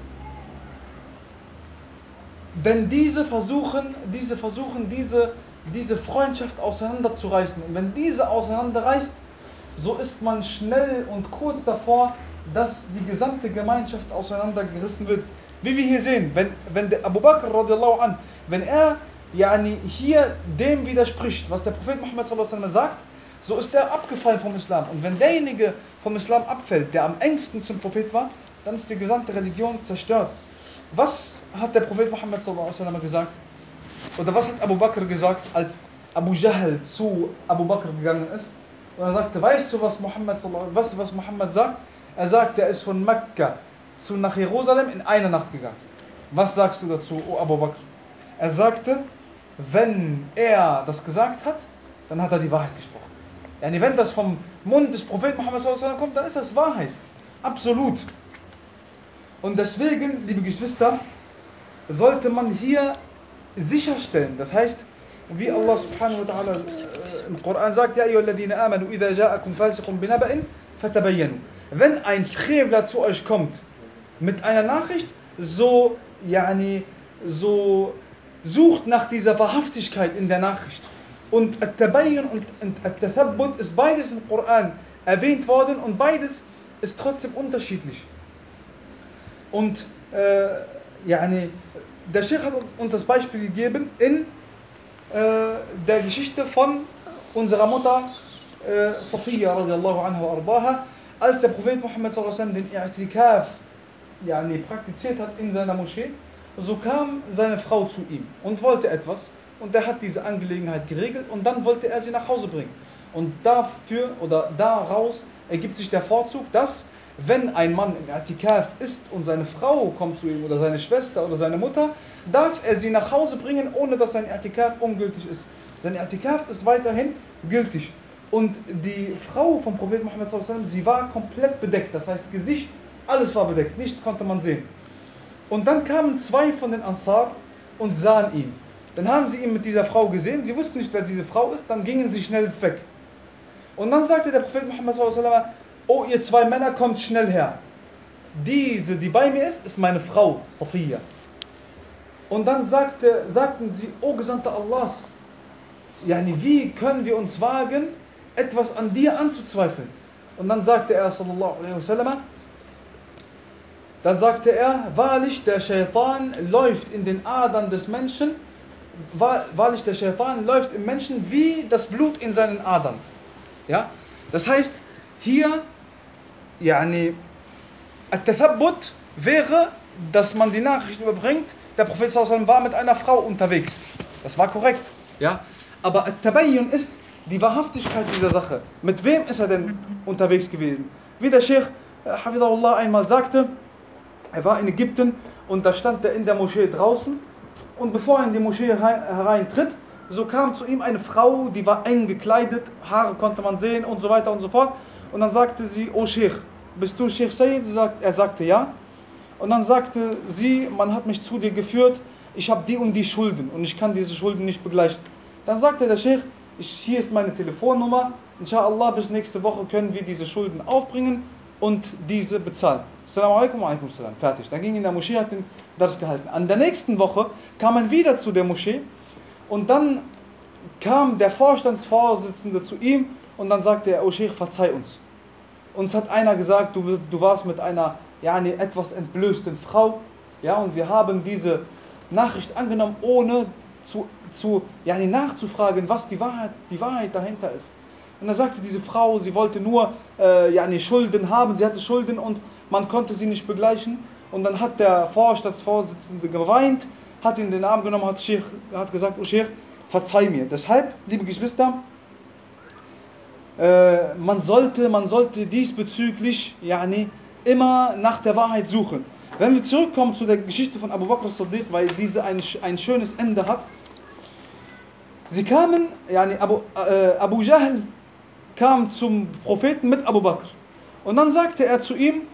diese versuchen, diese Freundschaft auseinanderzureißen. Und wenn diese auseinanderreißt, so ist man schnell und kurz davor, dass die gesamte Gemeinschaft auseinandergerissen wird. Wie wir hier sehen, wenn der Abu Bakr radiallahu an, wenn er hier dem widerspricht, was der Prophet Muhammad sallallahu alaihi wasallam sagt, so ist er abgefallen vom Islam. Und wenn derjenige vom Islam abfällt, der am engsten zum Prophet war, dann ist die gesamte Religion zerstört. Was hat der Prophet Muhammad sallallahu alaihi wasallam gesagt? Oder was hat Abu Bakr gesagt, als Abu Jahl zu Abu Bakr gegangen ist? Und er sagte, weißt du, was Muhammad sagt? Er sagt, er ist von Mekka nach Jerusalem in einer Nacht gegangen. Was sagst du dazu, O Abu Bakr? Er sagte, wenn er das gesagt hat, dann hat er die Wahrheit gesprochen. Wenn das vom Mund des Propheten Muhammad sallallahu alaihi wasallam kommt, dann ist das Wahrheit. Absolut. Und deswegen, liebe Geschwister, sollte man hier sicherstellen. Das heißt, wie Allah subhanahu wa ta'ala im Koran sagt, Ja ayyuhalladhina amanu, idha ja'akum fasiqun binaba'in, fatabayyanu. Wenn ein Frevler zu euch kommt mit einer Nachricht, so sucht nach dieser Wahrhaftigkeit in der Nachricht. Und At-Tabayyin und At-Tathabbut ist beides im Koran erwähnt worden und beides ist trotzdem unterschiedlich. Und der Sheikh hat uns das Beispiel gegeben in der Geschichte von unserer Mutter Safiya radiallahu anha wa ardaha, als der Prophet Muhammad sallallahu alaihi wasallam den I'tikaf praktiziert hat in seiner Moschee, so kam seine Frau zu ihm und wollte etwas und er hat diese Angelegenheit geregelt und dann wollte er sie nach Hause bringen. Und daraus ergibt sich der Vorzug, dass wenn ein Mann im I'tikaf ist und seine Frau kommt zu ihm oder seine Schwester oder seine Mutter, darf er sie nach Hause bringen, ohne dass sein I'tikaf ungültig ist. Sein I'tikaf ist weiterhin gültig. Und die Frau vom Propheten Muhammad sallallahu alaihi wasallam, sie war komplett bedeckt. Das heißt, Gesicht, alles war bedeckt, nichts konnte man sehen. Und dann kamen zwei von den Ansar und sahen ihn. Dann haben sie ihn mit dieser Frau gesehen, sie wussten nicht, wer diese Frau ist, dann gingen sie schnell weg. Und dann sagte der Prophet Muhammad sallallahu alaihi wasallam, oh ihr zwei Männer, kommt schnell her. Diese, die bei mir ist meine Frau, Safiya. Und dann sagten sie, oh Gesandter Allahs, wie können wir uns wagen, etwas an dir anzuzweifeln? Und dann sagte er, sallallahu alaihi wasallam, wahrlich der Shaitan läuft in den Adern des Menschen, wahrlich der Shaitan läuft im Menschen wie das Blut in seinen Adern. Ja? Das heißt, hier, At-Tathabbut wäre, dass man die Nachricht überbringt, der Prophet sallallahu alaihi wasallam war mit einer Frau unterwegs. Das war korrekt. Ja? Aber At-Tabayyun ist die Wahrhaftigkeit dieser Sache. Mit wem ist er denn unterwegs gewesen? Wie der Sheikh Hafidahullah einmal sagte, er war in Ägypten und da stand er in der Moschee draußen und bevor er in die Moschee hereintritt, so kam zu ihm eine Frau, die war eng gekleidet, Haare konnte man sehen und so weiter und so fort. Und dann sagte sie, oh Sheikh, bist du Sheikh Sayyid? Er sagte ja. Und dann sagte sie, man hat mich zu dir geführt, ich habe die und die Schulden und ich kann diese Schulden nicht begleichen. Dann sagte der Sheikh, hier ist meine Telefonnummer, inshallah bis nächste Woche können wir diese Schulden aufbringen und diese bezahlen. Assalamu alaikum wa alaikum salam. Fertig. Dann ging in der Moschee, hat den Dars gehalten. An der nächsten Woche kam man wieder zu der Moschee und dann kam der Vorstandsvorsitzende zu ihm und dann sagte er, oh Sheikh, verzeih uns. Uns hat einer gesagt, du warst mit einer etwas entblößten Frau, und wir haben diese Nachricht angenommen, ohne nachzufragen, was die Wahrheit dahinter ist. Und da sagte diese Frau, sie wollte nur Schulden haben, sie hatte Schulden und man konnte sie nicht begleichen. Und dann hat der Vorstandsvorsitzende geweint, hat ihn in den Arm genommen, hat gesagt, oh Sheikh, verzeih mir. Deshalb, liebe Geschwister, man sollte diesbezüglich immer nach der Wahrheit suchen. Wenn wir zurückkommen zu der Geschichte von Abu Bakr as-Siddiq, weil diese ein schönes Ende hat. Sie kamen, Abu Jahl kam zum Propheten mit Abu Bakr. Und dann sagte er zu ihm,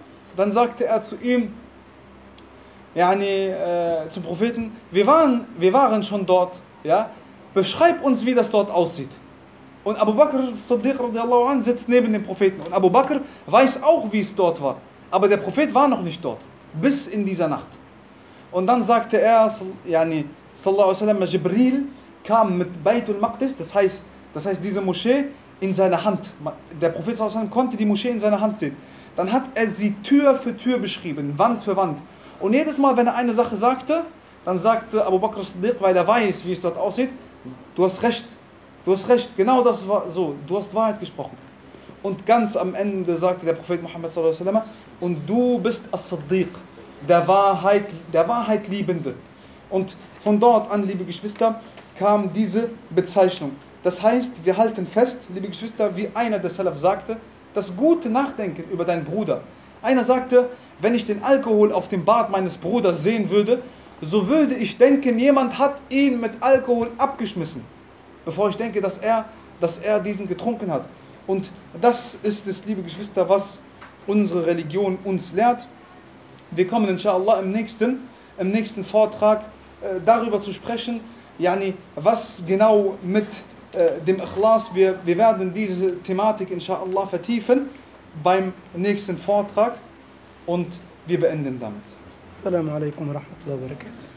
zum Propheten, wir waren schon dort, beschreib uns, wie das dort aussieht. Und Abu Bakr as-Siddiq radiallahu anh sitzt neben dem Propheten. Und Abu Bakr weiß auch, wie es dort war. Aber der Prophet war noch nicht dort. Bis in dieser Nacht. Und dann sagte er, sallallahu alaihi wasallam, Jibril kam mit Baytul Maqdis, das heißt diese Moschee, in seiner Hand. Der Prophet sallallahu alaihi wasallam konnte die Moschee in seiner Hand sehen. Dann hat er sie Tür für Tür beschrieben, Wand für Wand. Und jedes Mal, wenn er eine Sache sagte, dann sagte Abu Bakr as-Siddiq, weil er weiß, wie es dort aussieht, du hast recht, genau das war so, du hast Wahrheit gesprochen. Und ganz am Ende sagte der Prophet Muhammad sallallahu alaihi wasallam, und du bist as-Siddiq, der Wahrheitliebende. Und von dort an, liebe Geschwister, kam diese Bezeichnung. Das heißt, wir halten fest, liebe Geschwister, wie einer der Salaf sagte, das gute Nachdenken über deinen Bruder. Einer sagte, wenn ich den Alkohol auf dem Bart meines Bruders sehen würde, so würde ich denken, jemand hat ihn mit Alkohol abgeschmissen, bevor ich denke, dass er diesen getrunken hat. Und das ist es, liebe Geschwister, was unsere Religion uns lehrt. Wir kommen inshallah im nächsten Vortrag darüber zu sprechen, was genau mit dem Ikhlas, wir werden diese Thematik inshallah vertiefen beim nächsten Vortrag und wir beenden damit. Assalamu alaikum wa rahmatullahi wa barakatuh.